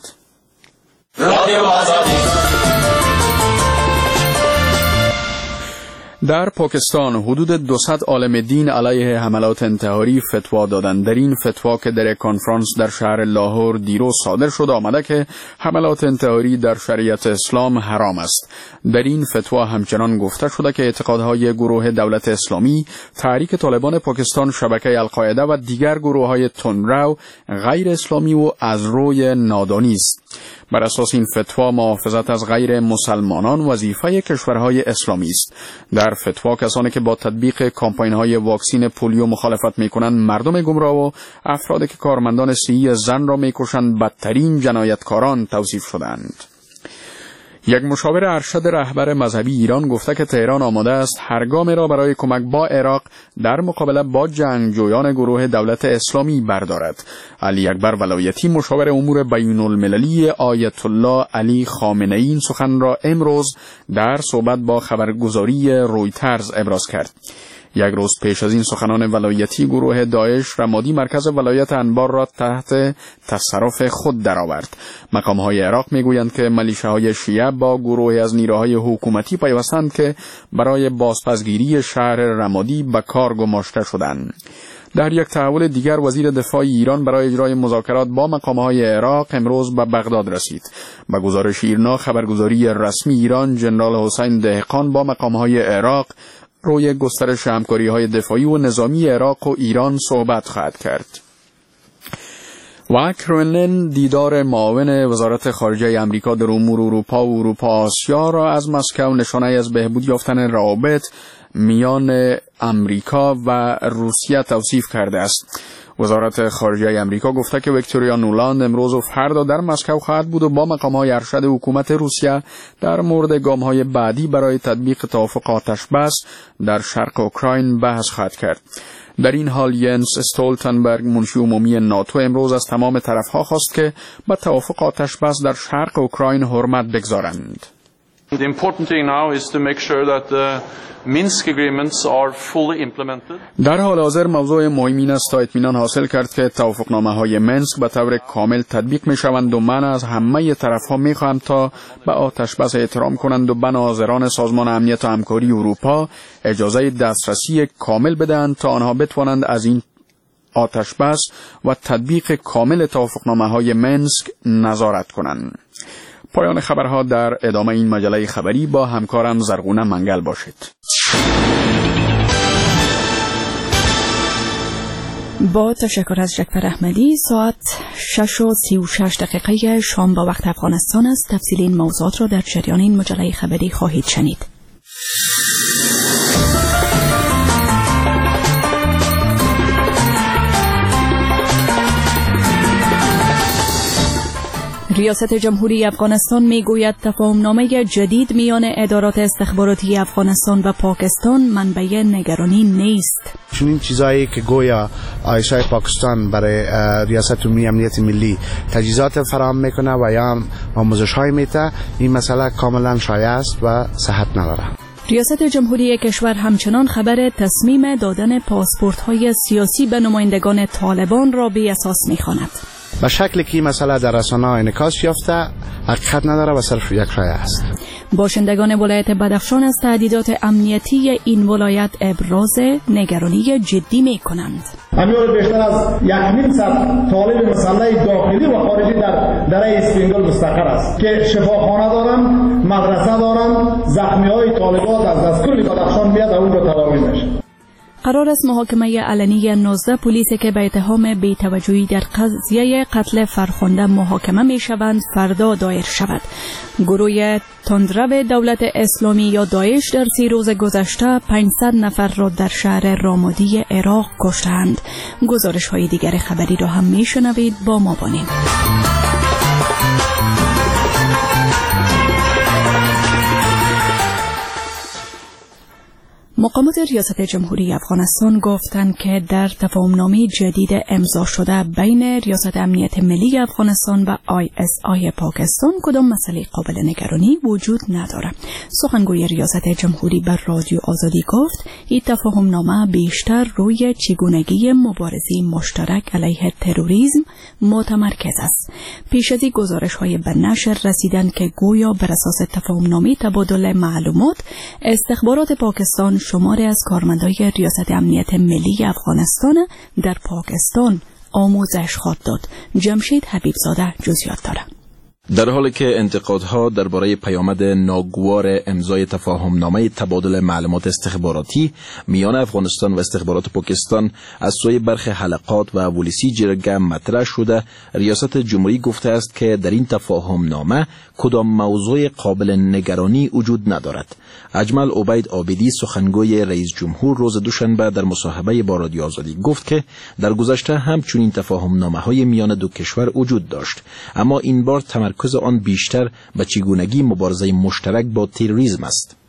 در پاکستان حدود دویست عالم دین علیه حملات انتحاری فتوا دادند. در این فتوا که در کنفرانس در شهر لاهور دیروز صادر شد آمده که حملات انتحاری در شریعت اسلام حرام است. در این فتوا همچنان گفته شده که اعتقادهای گروه دولت اسلامی، تحریک طالبان پاکستان، شبکه القاعده و دیگر گروه‌های تندرو غیر اسلامی و از روی نادانی است. بر اساس این فتوا محافظت از غیر مسلمانان وظیفه کشورهای اسلامی است. در فتوا کسانی که با تطبیق کامپاین‌های واکسین پولیو مخالفت می‌کنند مردم گمراه و افرادی که کارمندان صحی زن را می‌کشند بدترین جنایتکاران توصیف شدند. یک مشاور ارشد رهبر مذهبی ایران گفته که تهران آماده است هر گامی را برای کمک با عراق در مقابله با جنگجویان گروه دولت اسلامی بردارد. علی اکبر ولایتی مشاور امور بین المللی آیت الله علی خامنه ای این سخن را امروز در صحبت با خبرگزاری رویترز ابراز کرد. یک روز پیش از این سخنان ولایتی گروه داعش رمادی مرکز ولایت انبار را تحت تصرف خود درآورد. مقام‌های عراق میگویند که ملیشه‌های شیعه با گروهی از نیروهای حکومتی پیوستند که برای بازپسگیری شهر رمادی به کار گماشته شدند. در یک تحول دیگر وزیر دفاع ایران برای اجرای مذاکرات با مقام‌های عراق امروز به بغداد رسید. به گزارش ایرنا خبرگزاری رسمی ایران، جنرال حسین دهقان با مقام‌های عراق روی گسترش همکاری‌های دفاعی و نظامی عراق و ایران صحبت خواهد کرد. و کرملین دیدار معاون وزارت خارجه آمریکا در امور اروپا و اروپا آسیا را از مسکو نشانه از بهبود یافتن روابط میان امریکا و روسیه توصیف کرده است. وزارت خارجه آمریکا گفته که ویکتوریا نولاند امروز و فردا در مسکو خواهد بود و با مقام‌های ارشد حکومت روسیه در مورد گام‌های بعدی برای تطبیق توافق آتش‌بس در شرق اوکراین بحث خواهد کرد. در این حال ینس استولتنبرگ منشی عمومی ناتو امروز از تمام طرف‌ها خواست که به توافق آتش‌بس در شرق اوکراین حرمت بگذارند. The important thing now is to make sure that the Minsk agreements are fully implemented. در حال حاضر موضوع مهم این است تا اطمینان حاصل کرد که توافقنامه‌های منسک به طور کامل تطبیق می‌شوند و من از همه طرف‌ها می‌خواهم تا به آتش‌بس احترام کنند و به ناظران سازمان امنیت و همکاری اروپا اجازه دسترسی کامل بدهند تا آنها بتوانند از این آتش‌بس و تطبیق کامل توافقنامه‌های منسک نظارت کنند. پایان خبرها. در ادامه این مجله خبری با همکارم زرغونه منگل باشید. با تشکر از جعفر احمدی. ساعت شش و سی و شش دقیقه شام با وقت افغانستان است. تفصیل این موضوعات را در جریان این مجله خبری خواهید شنید. ریاست جمهوری افغانستان میگوید تفاهمنامه جدید میان ادارات استخباراتی افغانستان و پاکستان منبع نگرانی نیست. چنین چیزایی که گویا آیسای پاکستان برای ریاست عمومی امنیت ملی تجهیزات فراهم میکنه و یا آموزش های میده، این مسئله کاملا شایع است و صحت نداره. ریاست جمهوری کشور همچنان خبر تصمیم دادن پاسپورت های سیاسی به نمایندگان طالبان را بی اساس میخواند. به شکلی که این مسئله در رسانه‌ها انعکاس یافته، حقیقت نداره و صرف یک رای است. باشندگان ولایت بدخشان از تهدیدات امنیتی این ولایت ابراز نگرانی جدی می کنند. همیشه بیشتر از یک نیم صد طالب مسلح داخلی و خارجی در دره اسپینگل مستقر است که شفاخانه دارند، مدرسه دارند، زخمی‌های طالبات از از کل بدخشان میاد و اون رو تداوی میشه. قرار است محاکمه علنی نوزده پلیسی که به اتهام بی‌توجهی در قضیه قتل فرخنده محاکمه می‌شوند فردا دایر شود. گروه تندرو دولت اسلامی یا داعش در سی روز گذشته پانصد نفر را در شهر رامادی عراق کشتند. گزارش‌های دیگر خبری را هم می‌شنوید، با ما باشید. مقامات ریاست جمهوری افغانستان گفتند که در تفاهمنامه جدید امضا شده بین ریاست امنیت ملی افغانستان و آی اس آی پاکستان کدام مسئله قابل نگرانی وجود ندارد. سخنگوی ریاست جمهوری بر رادیو آزادی گفت این تفاهمنامه بیشتر روی چگونگی مبارزه مشترک علیه تروریسم متمرکز است. پیش از این گزارش‌های به نشر رسیدند که گویا بر اساس تفاهمنامه تبادل معلومات استخبارات پاکستان شماری از کارمندای ریاست امنیت ملی افغانستان در پاکستان آموزش خواهد داد. جمشید حبیبزاده جزئیات دارد. در حالی که انتقادها درباره پیامد ناگوار امضای تفاهمنامه تبادل معلومات استخباراتی میان افغانستان و استخبارات پاکستان از سوی برخی حلقات و ولیسی جرگه مطرح شده، ریاست جمهوری گفته است که در این تفاهمنامه کدام موضوع قابل نگرانی وجود ندارد. اجمل عبید عابدی سخنگوی رئیس جمهور روز دوشنبه در مصاحبه با رادیو آزادی گفت که در گذشته هم چنین تفاهمنامه‌های میان دو کشور وجود داشت، اما این بار تمرکز آن بیشتر به چگونگی مبارزه مشترک با تروریسم است.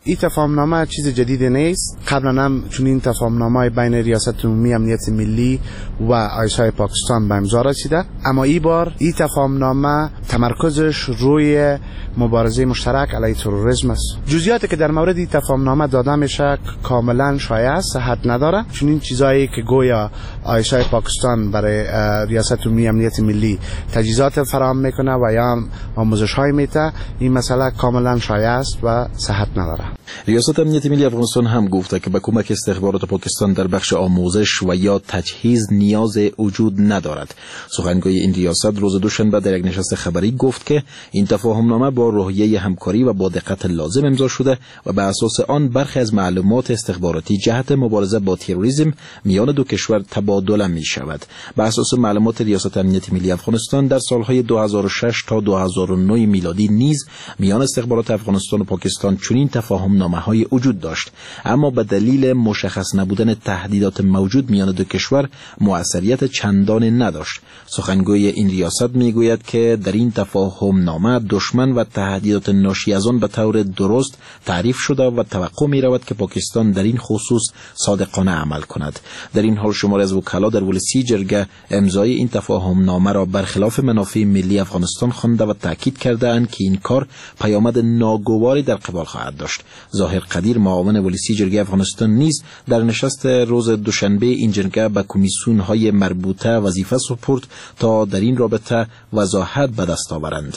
این تفاهمنامه چیز جدید نیست. قبلا هم چنین تفاهمنامه بین ریاست عمومی امنیت ملی و آی اس آی پاکستان به امضا رسیده، اما این بار این تفاهمنامه تمرکزش روی مبارزه مشترک علیه تروریسم است. جزئیاتی که در مورد این تفاهمنامه داده میشه کاملا شایع است، صحت نداره. چنین چیزایی که گویا آی اس آی پاکستان برای ریاست عمومی امنیت ملی تجهیزات فراهم میکنه و یا آموزش های میده، این مسئله کاملا شایع است و صحت نداره. ریاست امنیت ملی افغانستان هم گفته که به کمک استخبارات پاکستان در بخش آموزش و یا تجهیز نیاز وجود ندارد. سخنگوی این ریاست روز دوشنبه در یک نشست خبری گفت که این تفاهمنامه با روحیه همکاری و با دقت لازم امضا شده و به اساس آن برخی از معلومات استخباراتی جهت مبارزه با تروریسم میان دو کشور تبادله می شود. به اساس معلومات ریاست امنیت ملی افغانستان در سالهای دو هزار و شش تا دو هزار و نه میلادی نیز میان استخبارات افغانستان و پاکستان چنین تفاهمنامه‌های وجود داشت، اما به دلیل مشخص نبودن تهدیدات موجود میان دو کشور موثریت چندان نداشت. سخنگوی این ریاست میگوید که در این تفاهمنامه دشمن و تهدیدات ناشی از آن به طور درست تعریف شده و توقع می رود که پاکستان در این خصوص صادقانه عمل کند. در این حال شماری از وکلا در ولسی جرگه امضای این تفاهمنامه را برخلاف منافع ملی افغانستان خوانده و تاکید کرده اند که این کار پیامد ناگواری در قبال خواهد داشت. ظاهر قدیر معاون ولسی جرگه افغانستان نیز در نشست روز دوشنبه این جرگه به کمیسیون های مربوطه وظیفه سپرد تا در این رابطه وضاحت به دست آورند.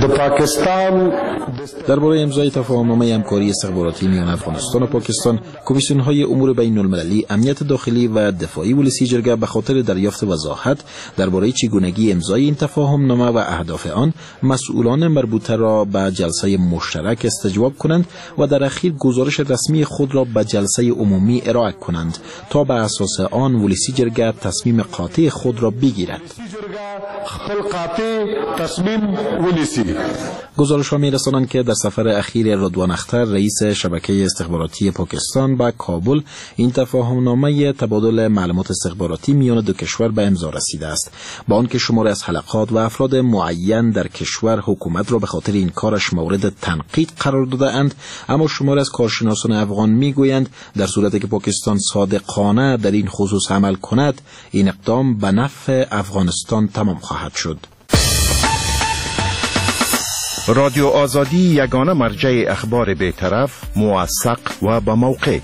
درباره امضای تفاهمنامه همکاری استخباراتی میان افغانستان و پاکستان، کمیسیون‌های امور بین المللی، امنیت داخلی و دفاعی ولسی جرگه به خاطر دریافت وضاحت درباره چگونگی امضای این تفاهمنامه و اهداف آن، مسئولان مربوطه را به جلسه مشترک استجواب کنند و در اخیر گزارش رسمی خود را به جلسه عمومی ارائه کنند تا به اساس آن ولسی جرگه تصمیم قاطع خود را بگیرد. گزارش ها می رسانند که در سفر اخیر رضوان اختر رئیس شبکه استخباراتی پاکستان به کابل این تفاهمنامه تبادل معلومات استخباراتی میان دو کشور به امضا رسیده است، با آنکه شماری از حلقات و افراد معین در کشور حکومت را به خاطر این کارش مورد تنقید قرار داده اند، اما شماری از کارشناسان افغان می گویند در صورتی که پاکستان صادقانه در این خصوص عمل کند، این اقدام به نفع افغانستان تمام خواهد شد. رادیو آزادی یگانه مرجع اخبار بی‌طرف، موثق و با موقع.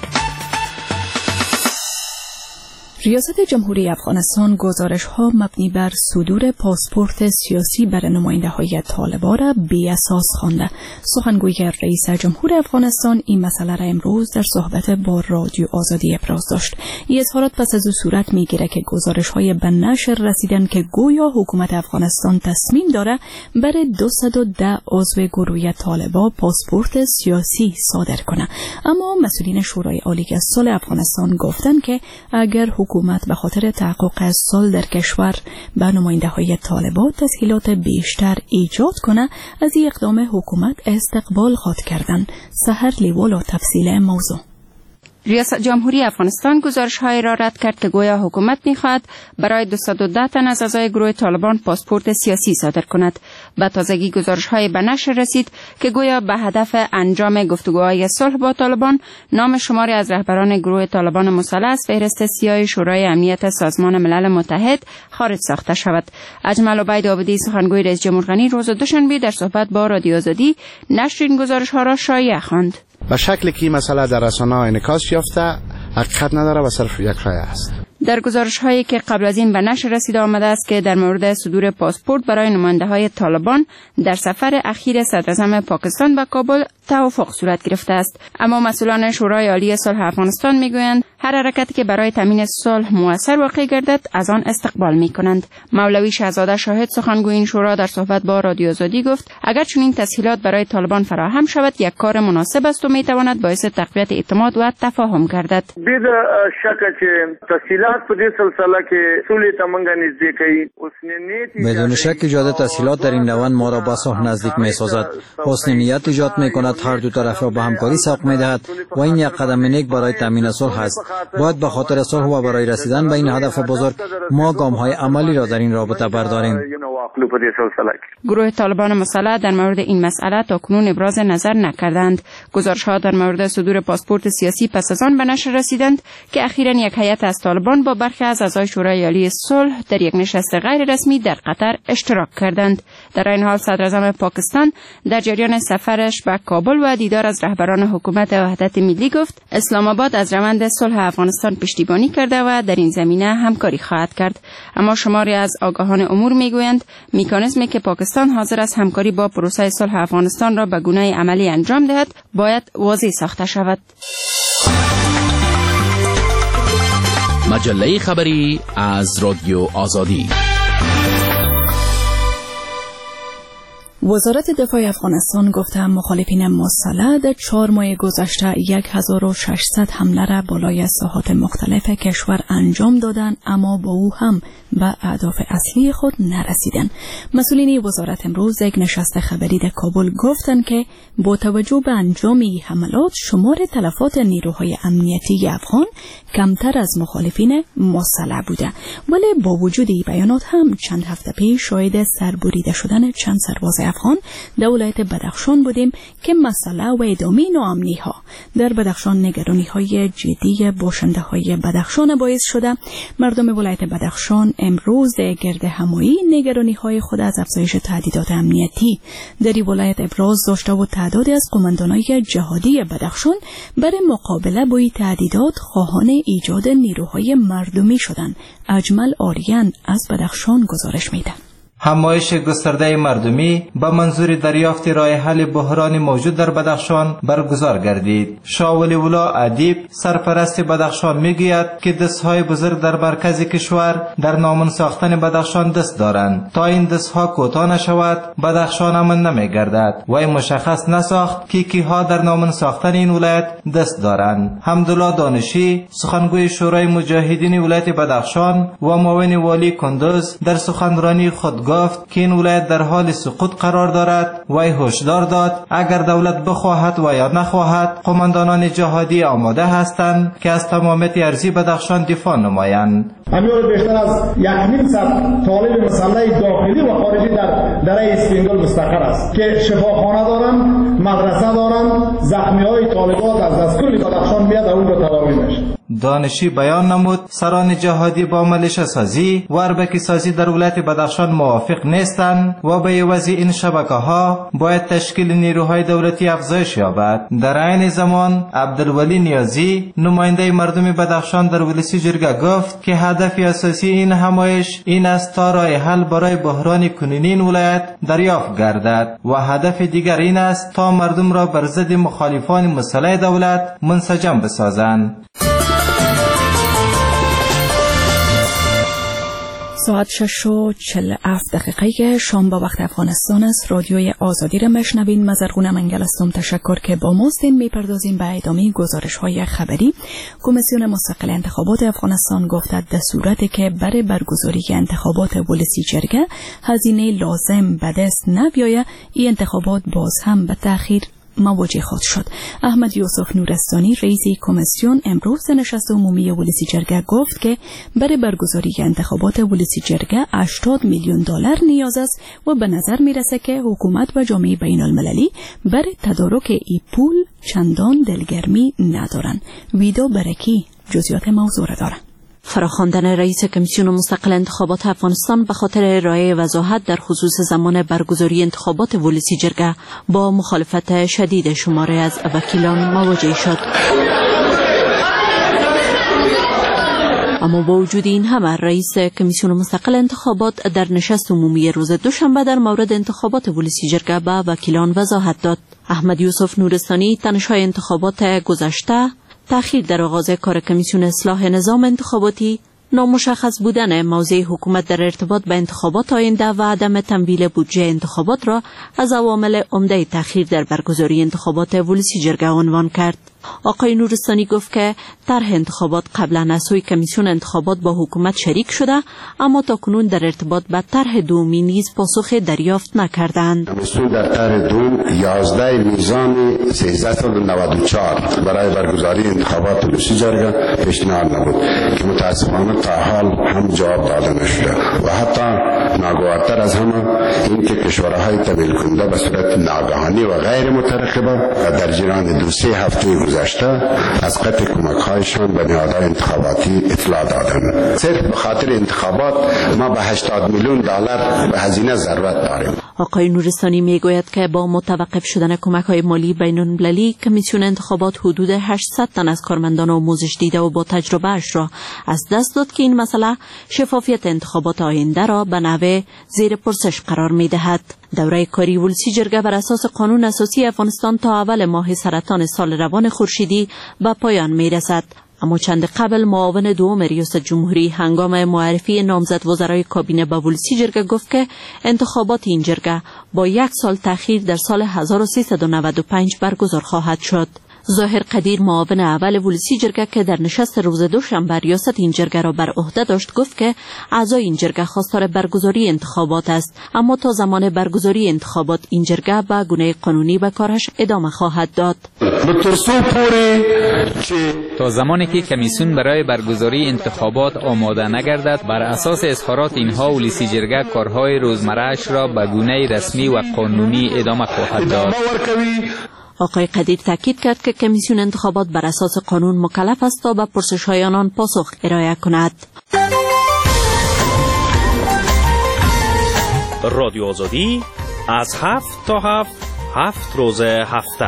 ریاست جمهوری افغانستان گزارش‌ها مبنی بر صدور پاسپورت سیاسی برای نماینده‌های طالبان را بی اساس خوانده. سخنگوی رئیس جمهور افغانستان این مسئله را امروز در صحبت با رادیو آزادی ابراز داشت. این اظهارات پس از او صورت می‌گیرد که گزارش‌های به نشر رسیدن که گویا حکومت افغانستان تصمیم داره برای دویست و ده عضو گروه طالبان پاسپورت سیاسی صادر کنه، اما مسئولین شورای عالی صلح افغانستان گفتند که اگر حکومت به خاطر تحقق صلح در کشور به نماینده‌های طالبان تسهیلات بیشتر ایجاد کنه، از این اقدام حکومت استقبال خواهد کردن. سحر لیوال و تفصیل موضوع. ریاست جمهوری افغانستان گزارش‌هایی را رد کرد که گویا حکومت می‌خواهد برای دویست و ده تن از اعضای گروه طالبان پاسپورت سیاسی صادر کند. به تازگی گزارش‌های به نشر رسید که گویا به هدف انجام گفتگوهای صلح با طالبان نام شماری از رهبران گروه طالبان مسلح از فهرست سیاه شورای امنیت سازمان ملل متحد خارج ساخته شود. اجمل عبید عابدی سخنگوی رئیس جمهور غنی روز دوشنبه در صحبت با رادیو آزادی نشر این گزارش‌ها را شایع خواند. به شکلی که این مسئله در رسانه‌ها انعکاس یافته، حقیقت نداره و صرف یک رای است. در گزارش‌هایی که قبل از این به نشر رسیده آمده است که در مورد صدور پاسپورت برای نماینده‌های طالبان در سفر اخیر صدراعظم پاکستان به کابل توافق صورت گرفته است، اما مسئولان شورای عالی صلح افغانستان میگویند هر حرکتی که برای تامین صلح مؤثر واقع گردد از آن استقبال می‌کنند. مولوی شهزاده شاهد سخنگوی این شورا در صحبت با رادیو آزادی گفت اگر چنین تسهیلات برای طالبان فراهم شود یک کار مناسب است و میتواند باعث تقویت اعتماد و تفاهم گردد. بید شک که تسهیلات په دې سلسله کې سولې ته موږ نږدې کوي. بدون شک ایجاد تسهیلات در این روند ما را با صلح نزدیک می‌سازد. حسن نیت ایجاد می‌کند، هر دو طرف را به همکاری سوق می‌دهد و این یک قدم نیک برای تامین صلح است. باید به خاطر صلح و برای رسیدن به این هدف بزرگ ما گام‌های عملی را در این رابطه برداریم. گروه طالبان مسلح در مورد این مسئله تاکنون ابراز نظر نکردند. گزارش‌ها در مورد صدور پاسپورت سیاسی پس از آن به نشر رسیدند که اخیراً یک هیئت از طالبان با برخی از اعضای شورای عالی صلح در یک نشست غیر رسمی در قطر اشتراک کردند. در این حال صدر اعظم پاکستان در جریان سفرش به کابل و دیدار از رهبران حکومت وحدت ملی گفت اسلام آباد از روند صلح افغانستان پشتیبانی کرده و در این زمینه همکاری خواهد کرد. اما شماری از آگاهان امور میگویند مکانیزمی که پاکستان حاضر است همکاری با پروسه صلح افغانستان را به گونه عملی انجام دهد باید واضح ساخته شود. مجله خبری از رادیو آزادی. وزارت دفاع افغانستان گفته مخالفین مسلح در چهار ماه گذشته یک هزار و ششصد حمله را بالای ساحات مختلف کشور انجام دادند، اما با او هم به اهداف اصلی خود نرسیدند. مسئولین وزارت امروز یک نشست خبری در کابل گفتند که با توجه به انجام این حملات شمار تلفات نیروهای امنیتی افغان کمتر از مخالفین مسلح بوده، ولی با وجود این بیانات هم چند هفته پیش شاهد سربریده شدن چند سرباز افغان در ولایت بدخشان بودیم که مسئله و ادامه ناامنی ها در بدخشان نگرانی های جدی باشنده های بدخشان باعث شده مردم ولایت بدخشان امروز در گرد همایی نگرانی های خود از افزایش تهدیدات امنیتی در این ولایت ابراز داشته و تعدادی از قماندانای جهادی بدخشان برای مقابله با این تهدیدات خواهان ایجاد نیروهای مردمی شدند. اجمل آریان از بدخشان گزارش میده. همایش گسترده مردمی به منظور دریافت راه حل بحران موجود در بدخشان برگزار گردید. شاه ولی الله ادیب سرپرست بدخشان میگوید که دستهای بزرگ در مرکز کشور در نامن ساختن بدخشان دست دارند. تا این دستها کوتاه نشود بدخشان امن نمیگردد. و مشخص نساخت که کیها در نامن ساختن این ولایت دست دارند. حمدالله دانشی سخنگوی شورای مجاهدین ولایت بدخشان و معاون والی کندوز در سخنرانی خود گفت که این ولایت در حال سقوط قرار دارد و هشدار داد اگر دولت بخواهد و یا نخواهد قماندانان جهادی آماده هستند که از تمامیت ارضی بدخشان دفاع نمایند. همیشه بیشتر از یک نیم صد طالب مسلح داخلی و خارجی در دره اسپینگل مستقر است که شفاخانه دارند، مدرسه دارند، زخمی‌های طالبات از از کل بدخشان میاد و اون رو تداوی میشه. دانشی بیان نمود سران جهادی با ملیشه سازی و اربکی سازی در ولایت بدخشان موافق نیستند و به عوض این شبکه ها باید تشکیل نیروهای دولتی افزایش یابد. در عین زمان عبدالولی نیازی نماینده مردم بدخشان در ولسی جرگه گفت که هدف اساسی این همایش این است تا راه حل برای بحران کنونی این ولایت دریافت گردد و هدف دیگر این است تا مردم را بر ضد مخالفان مسلح دولت منسجم بسازند. ساعت شش و چهل و هفت دقیقه شام با وقت افغانستان است. رادیوی آزادی را میشنوین. مزرغونه منگل هستم. تشکر که با ماستین. میپردازیم به ادامه گزارش های خبری. کمیسیون مستقل انتخابات افغانستان گفته در صورتی که برای برگزاری انتخابات ولسی جرگه هزینه لازم به دست نبیاید این انتخابات باز هم به تأخیر مواجه خواهد شد. احمد یوسف نورستانی رئیس کمیسیون امروز در نشست عمومی ولسی جرگه گفت که برای برگزاری انتخابات ولسی جرگه هشتاد میلیون دلار نیاز است و به نظر میرسه که حکومت و جامعه بین المللی برای تدارک این پول چندان دلگرمی ندارن. ویدو برکی جزئیات موضوع را دارن. فراخواندن رئیس کمیسیون مستقل انتخابات افغانستان به خاطر ارائه وضاحت در خصوص زمان برگزاری انتخابات ولسی جرگه با مخالفت شدید شماره از وکیلان مواجه شد. اما با وجود این همه رئیس کمیسیون مستقل انتخابات در نشست عمومی روز دوشنبه در مورد انتخابات ولسی جرگه به وکیلان وضاحت داد. احمد یوسف نورستانی تنش‌های انتخابات گذشته، تأخیر در آغاز کار کمیسیون اصلاح نظام انتخاباتی، نامشخص بودن موضع حکومت در ارتباط به انتخابات آینده و عدم تمویل بودجه انتخابات را از عوامل عمده تأخیر در برگزاری انتخابات ولسی جرگه عنوان کرد. آقای نورستانی گفت که طرح انتخابات قبلا از سوی کمیسیون انتخابات با حکومت شریک شده، اما تاکنون در ارتباط به طرح دومی نیز پاسخ دریافت نکردند. کمیسیون در طرح دوم یازده میزان سیزده و نود و چهار برای برگزاری انتخابات ولسی جرگه پیشنهاد نبود که متاسفانه تا حال هم جواب داده نشده و حتی ناگوارتر از همه این که کشورهای تحویل کننده به صورت ناگهانی و غیر مترقبه و در جریان دو سه هفته گذشته از قطع کمک‌هایشان به نهادهای انتخاباتی اطلاع دادند. صرف به خاطر انتخابات ما به هشتاد میلیون دلار به هزینه ضرورت داریم. آقای نورستانی میگوید که با متوقف شدن کمک‌های مالی بین‌المللی، کمیسیون انتخابات حدود هشتصد تن از کارمندان آموزش دیده و با تجربه اش را از دست داد که این مسئله شفافیت انتخابات آینده را به نحو زیر پرسش قرار می‌دهد. دوره کاری ولسی جرگه بر اساس قانون اساسی افغانستان تا اول ماه سرطان سال روان خورشیدی به پایان می‌رسد. اما چند قبل معاون دوم ریاست جمهوری هنگام معرفی نامزد وزرای کابینه به ولسی جرگه گفت که انتخابات این جرگه با یک سال تأخیر در سال هزار و سیصد و نود و پنج برگزار خواهد شد. ظاهر قدیر معاون اول ولسی جرگه که در نشست روز دوشنبه ریاست این جرگه را بر عهده داشت گفت که اعضای این جرگه خواستار برگزاری انتخابات است، اما تا زمان برگزاری انتخابات این جرگه به گونه قانونی به کارش ادامه خواهد داد. تا زمانی که کمیسیون برای برگزاری انتخابات آماده نگردد، بر اساس اظهارات اینها ولسی جرگه کارهای روزمره‌اش را به گونه رسمی و قانونی ادامه خواهد داد. آقای قدیر تاکید کرد که کمیسیون انتخابات بر اساس قانون مکلف است تا به پرسش‌های آنان پاسخ ارائه کند. رادیو آزادی از هفت تا هفت هفت روز هفته.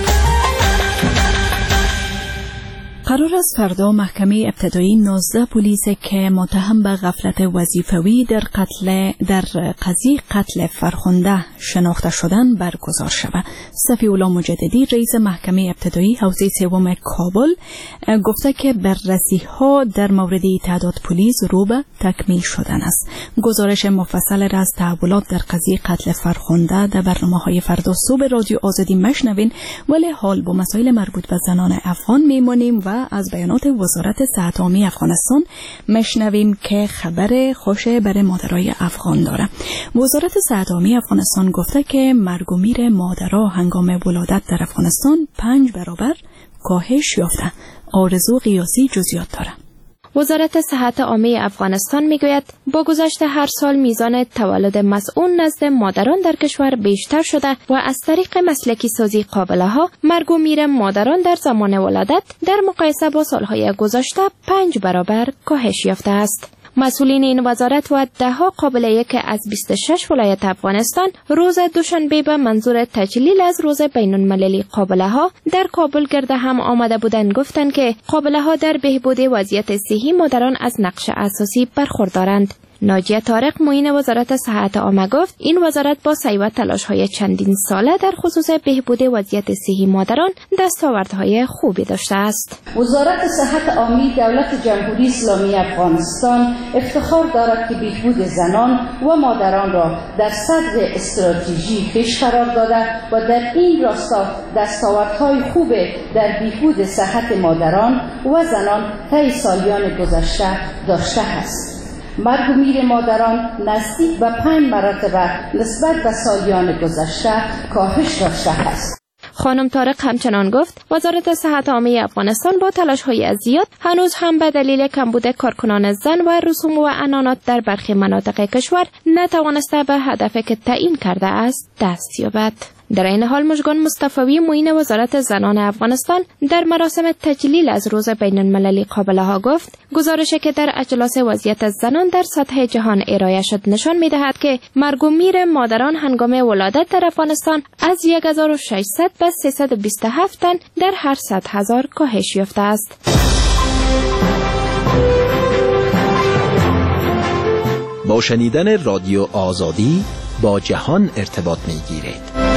قرار است فردا محکمه ابتدایی نوزده پلیس که متهم به غفلت وظیفوی در قتل در قضیه قتل فرخنده شناخته شدن برگزار شود. صفی الله مجددی رئیس محکمه ابتدایی حوزه سوم کابل گفته که بررسی‌ها در مورد تعداد پلیس رو به تکمیل شدن است. گزارش مفصل را از تحولات در قضیه قتل فرخنده در برنامه‌های فردا صبح رادیو آزادی مشنوین، ولی حال با مسائل مربوط به زنان افغان میمونیم و از بیانات وزارت صحت عامه افغانستان مشنویم که خبر خوش برای مادرای افغان داره. وزارت صحت عامه افغانستان گفته که مرگ و میر مادرها هنگام ولادت در افغانستان پنج برابر کاهش یافته. آرزو قیاسی جزئیات داره. وزارت صحت عامه افغانستان میگوید با گذشت هر سال میزان تولد مسئول نزد مادران در کشور بیشتر شده و از طریق مسلکی سازی قابله ها مرگ و میر مادران در زمان ولادت در مقایسه با سالهای گذشته پنج برابر کاهش یافته است. مسئولین این وزارت و دهها قابلیه که از بیست و شش ولایت افغانستان روز دوشنبه به منظور تجلیل از روز بین المللی قابله ها در کابل گرد هم آمده بودند گفتند که قابله ها در بهبود وضعیت صحی مادران از نقش اساسی برخوردارند. ناجیه طارق معین وزارت صحت عامه گفت این وزارت با سعی و تلاش‌های چندین ساله در خصوص بهبود وضعیت صحی مادران دستاوردهای خوبی داشته است. وزارت صحت عامه دولت جمهوری اسلامی افغانستان افتخار دارد که بهبود زنان و مادران را در صدر استراتژی پیش قرار داده و در این راستا دستاوردهای خوب در بهبود صحت مادران و زنان طی سالیان گذشته داشته است. مرگ و میر مادران نزدیک به پنج مرتبه نسبت به سالیان گذشته کاهش داشته است. خانم طارق همچنان گفت وزارت صحت عامه افغانستان با تلاش‌های زیاد هنوز هم به دلیل کمبود کارکنان زن و رسوم و عنانات در برخی مناطق کشور نتوانسته به هدفی که تعیین کرده است دست یابد. در این حال مژگان مصطفی معین وزارت زنان افغانستان در مراسم تجلیل از روز بین المللی قابله ها گفت گزارشی که در اجلاس وضعیت زنان در سطح جهان ارائه شد نشان می‌دهد که مرگ و میر مادران هنگام ولادت در افغانستان از هزار و ششصد به سیصد و بیست و هفت تن در هر صد هزار کاهش یافته است. با شنیدن رادیو آزادی با جهان ارتباط می‌گیرید.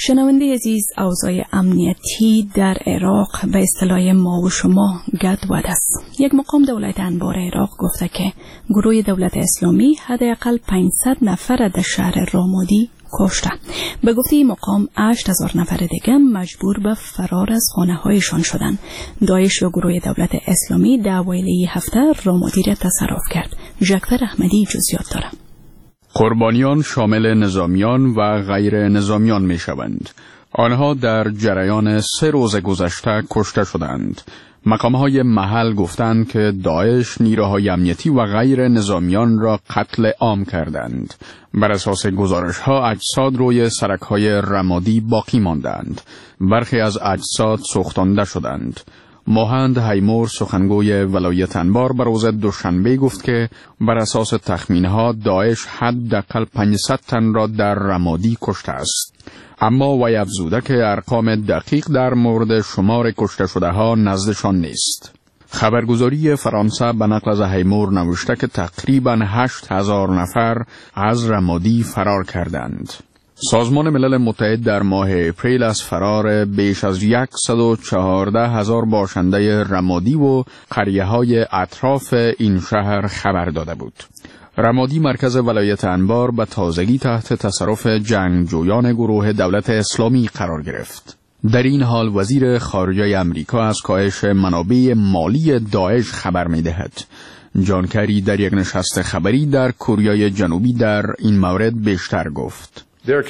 شنونده عزیز، اوضاع امنیتی در عراق به اصطلاح ما و شما گدود است. یک مقام دولت انبار عراق گفته که گروه دولت اسلامی حداقل پانصد نفر در شهر رامادی کشته. به گفته این مقام هشت هزار نفر دیگر مجبور به فرار از خانه هایشان شدند. داعش و گروه دولت اسلامی در اوایل هفته رامادی را تصرف کرد. جعفر احمدی جزئیات دارد. قربانیان شامل نظامیان و غیر نظامیان می شوند. آنها در جریان سه روز گذشته کشته شدند. مقامهای محل گفتند که داعش نیروهای امنیتی و غیر نظامیان را قتل عام کردند. بر اساس گزارش‌ها اجساد روی سرک‌های رمادی باقی ماندند. برخی از اجساد سوختانده شدند. مهند هیمور سخنگوی ولایت انبار بر روز دوشنبه گفت که بر اساس تخمین‌ها داعش حداقل پانصد تن را در رمادی کشته است. اما وی افزوده که ارقام دقیق در مورد شمار کشته شده ها نزدشان نیست. خبرگزاری فرانسه به نقل از هیمور نوشته که تقریباً هشت هزار نفر از رمادی فرار کردند. سازمان ملل متحد در ماه اپریل از فرار بیش از صد و چهارده هزار باشنده رمادی و قریه‌های اطراف این شهر خبر داده بود. رمادی مرکز ولایت انبار به تازگی تحت تصرف جنگجویان گروه دولت اسلامی قرار گرفت. در این حال وزیر خارجه امریکا از کاهش منابع مالی داعش خبر می‌دهد. جان کری در یک نشست خبری در کره جنوبی در این مورد بیشتر گفت.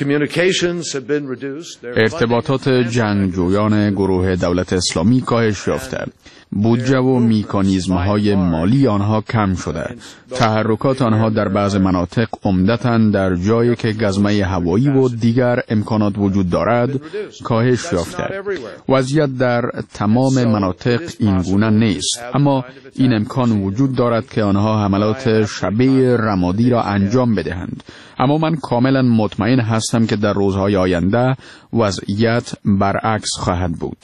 ارتباطات جنگجویان گروه دولت اسلامی کاهش یافته. بودجه و میکانیزم‌های مالی آنها کم شده. تحرکات آنها در بعض مناطق عمدتاً در جایی که گزمه هوایی و دیگر امکانات وجود دارد کاهش یافته. وضعیت در تمام مناطق این گونه نیست، اما این امکان وجود دارد که آنها حملات شبیه رمادی را انجام بدهند. اما من کاملا مطمئن هستم که در روزهای آینده وضعیت برعکس خواهد بود.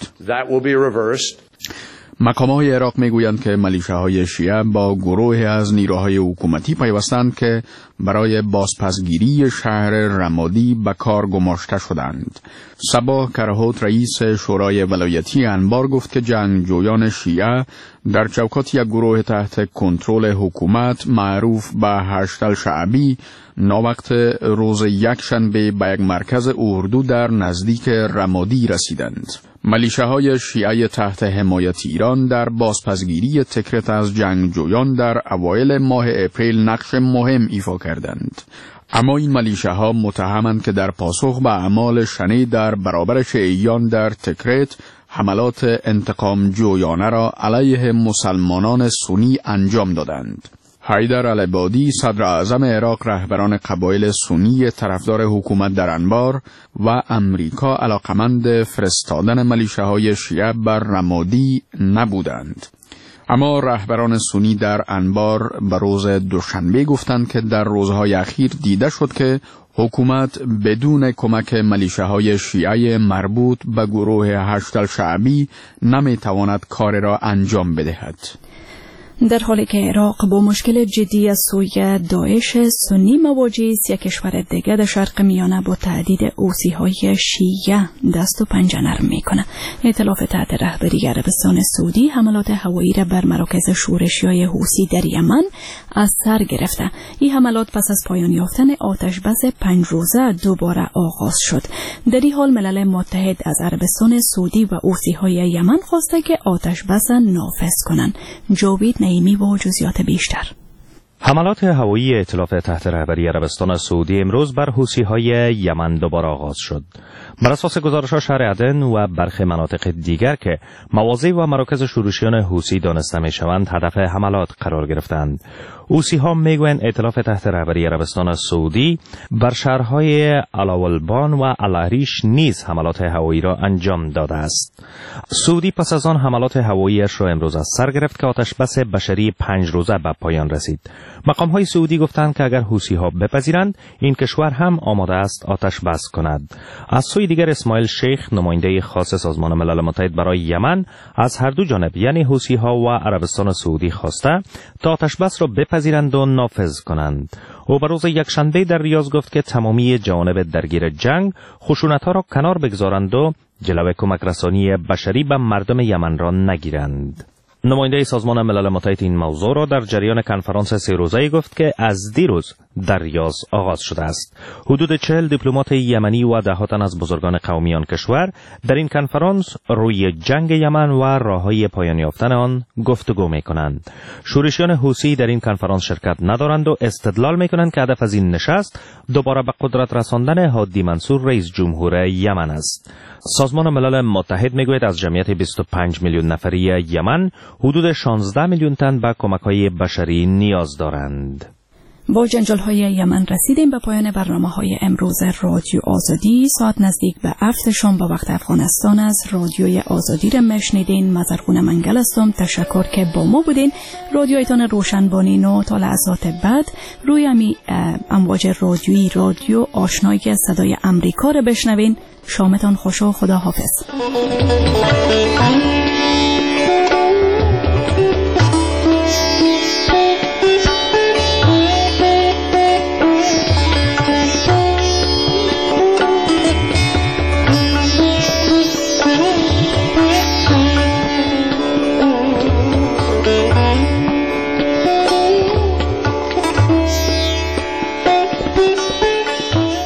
مقامات عراق میگویند که ملیشه‌های شیعه با گروه از نیروهای حکومتی پیوستند که برای بازپسگیری شهر رمادی به کار گماشته شدند. صباح کرهوت رئیس شورای ولایتی انبار گفت که جنگجویان شیعه در چوکات یک گروه تحت کنترل حکومت معروف به هشت الشعبی ناوقت روز یکشنبه به یک مرکز اردو در نزدیک رمادی رسیدند. ملیشه‌های شیعه تحت حمایت ایران در بازپسگیری تکرت از جنگجویان در اوایل ماه اپریل نقش مهم ایفا کردند. اما این ملیشه‌ها متهمند که در پاسخ به اعمال شنیع در برابر شیعیان در تکرت حملات انتقام جویانه را علیه مسلمانان سنی انجام دادند. حیدر العبادی صدر اعظم عراق رهبران قبایل سنی طرفدار حکومت در انبار و امریکا علاقمند فرستادن ملیشه‌های شیعه بر رمادی نبودند. اما رهبران سنی در انبار به روز دوشنبه گفتند که در روزهای اخیر دیده شد که حکومت بدون کمک ملیشه‌های شیعه مربوط به گروه هشت الشعبی نمیتواند کار را انجام بدهد. در حالی که عراق با مشکل جدی از سوی داعش سنی مواجه است، یک کشور دیگر در شرق میانه با تهدید حوثی‌های شیعه دست و پنجه نرم میکنه. ائتلاف تحت رهبری عربستان سعودی حملات هوایی را بر مراکز شورشیای حوثی در یمن از سر گرفته. این حملات پس از پایان یافتن آتش بس پنج روزه دوباره آغاز شد. در این حال ملل متحد از عربستان سعودی و حوثی‌های یمن خواسته که آتش بس نافذ کنند. جاوید نعیمی و جزئیات بیشتر. حملات هوایی ائتلاف تحت رهبری عربستان سعودی امروز بر حوثی‌های یمن دوباره آغاز شد. بر اساس گزارش‌ها شهر عدن و برخی مناطق دیگر که مواضع و مراکز شورشیان حوثی دانسته می‌شوند هدف حملات قرار گرفتند. حوثی‌ها میگویند ائتلاف تحت رهبری عربستان سعودی بر شهرهای علاولبان و العریش نیز حملات هوایی را انجام داده است. سعودی پس از آن حملات هواییش را امروز از سر گرفت که آتش بس بشری پنج روزه به پایان رسید. مقام‌های سعودی گفتند که اگر حوثی‌ها بپذیرند این کشور هم آماده است آتش بس کند. از سوی دیگر اسماعیل شیخ نماینده خاص سازمان ملل متحد برای یمن از هر دو جانب یعنی حوثی‌ها و عربستان سعودی خواسته تا آتش بس را بپذیرند بپذیرند و نافذ کنند. او بر روز یکشنبه در ریاض گفت که تمامی جوانب درگیر جنگ خشونت‌ها را کنار بگذارند و جلوی کمک رسانی بشری به مردم یمن را نگیرند. نماینده سازمان ملل متحد این موضوع را در جریان کنفرانس سه روزه‌ای گفت که از دیروز در ریاض آغاز شده است. حدود چهل دیپلمات یمنی و ده تن از بزرگان قومی آن کشور در این کنفرانس روی جنگ یمن و راههای پایان یافتن آن گفتگو می‌کنند. شورشیان حوثی در این کنفرانس شرکت ندارند و استدلال می‌کنند که هدف از این نشست دوباره به قدرت رساندن هادی منصور رئیس جمهور یمن است. سازمان ملل متحد میگوید از جمعیت بیست و پنج میلیون نفری یمن حدود شانزده میلیون تن به کمک‌های بشری نیاز دارند. با جنجال‌های یمن رسیدیم به پایان برنامه‌های امروز رادیو آزادی. ساعت نزدیک به هفت شام با وقت افغانستان از رادیوی آزادی را میشنیدین. مزرخونه منگل هستم. تشکر که با ما بودین. رادیویتان روشن بانین و تا لحظات بعد روی امی امواج رادیویی رادیو آشنایی که صدای امریکا را بشنوین. شامتان خوش و خدا حافظ.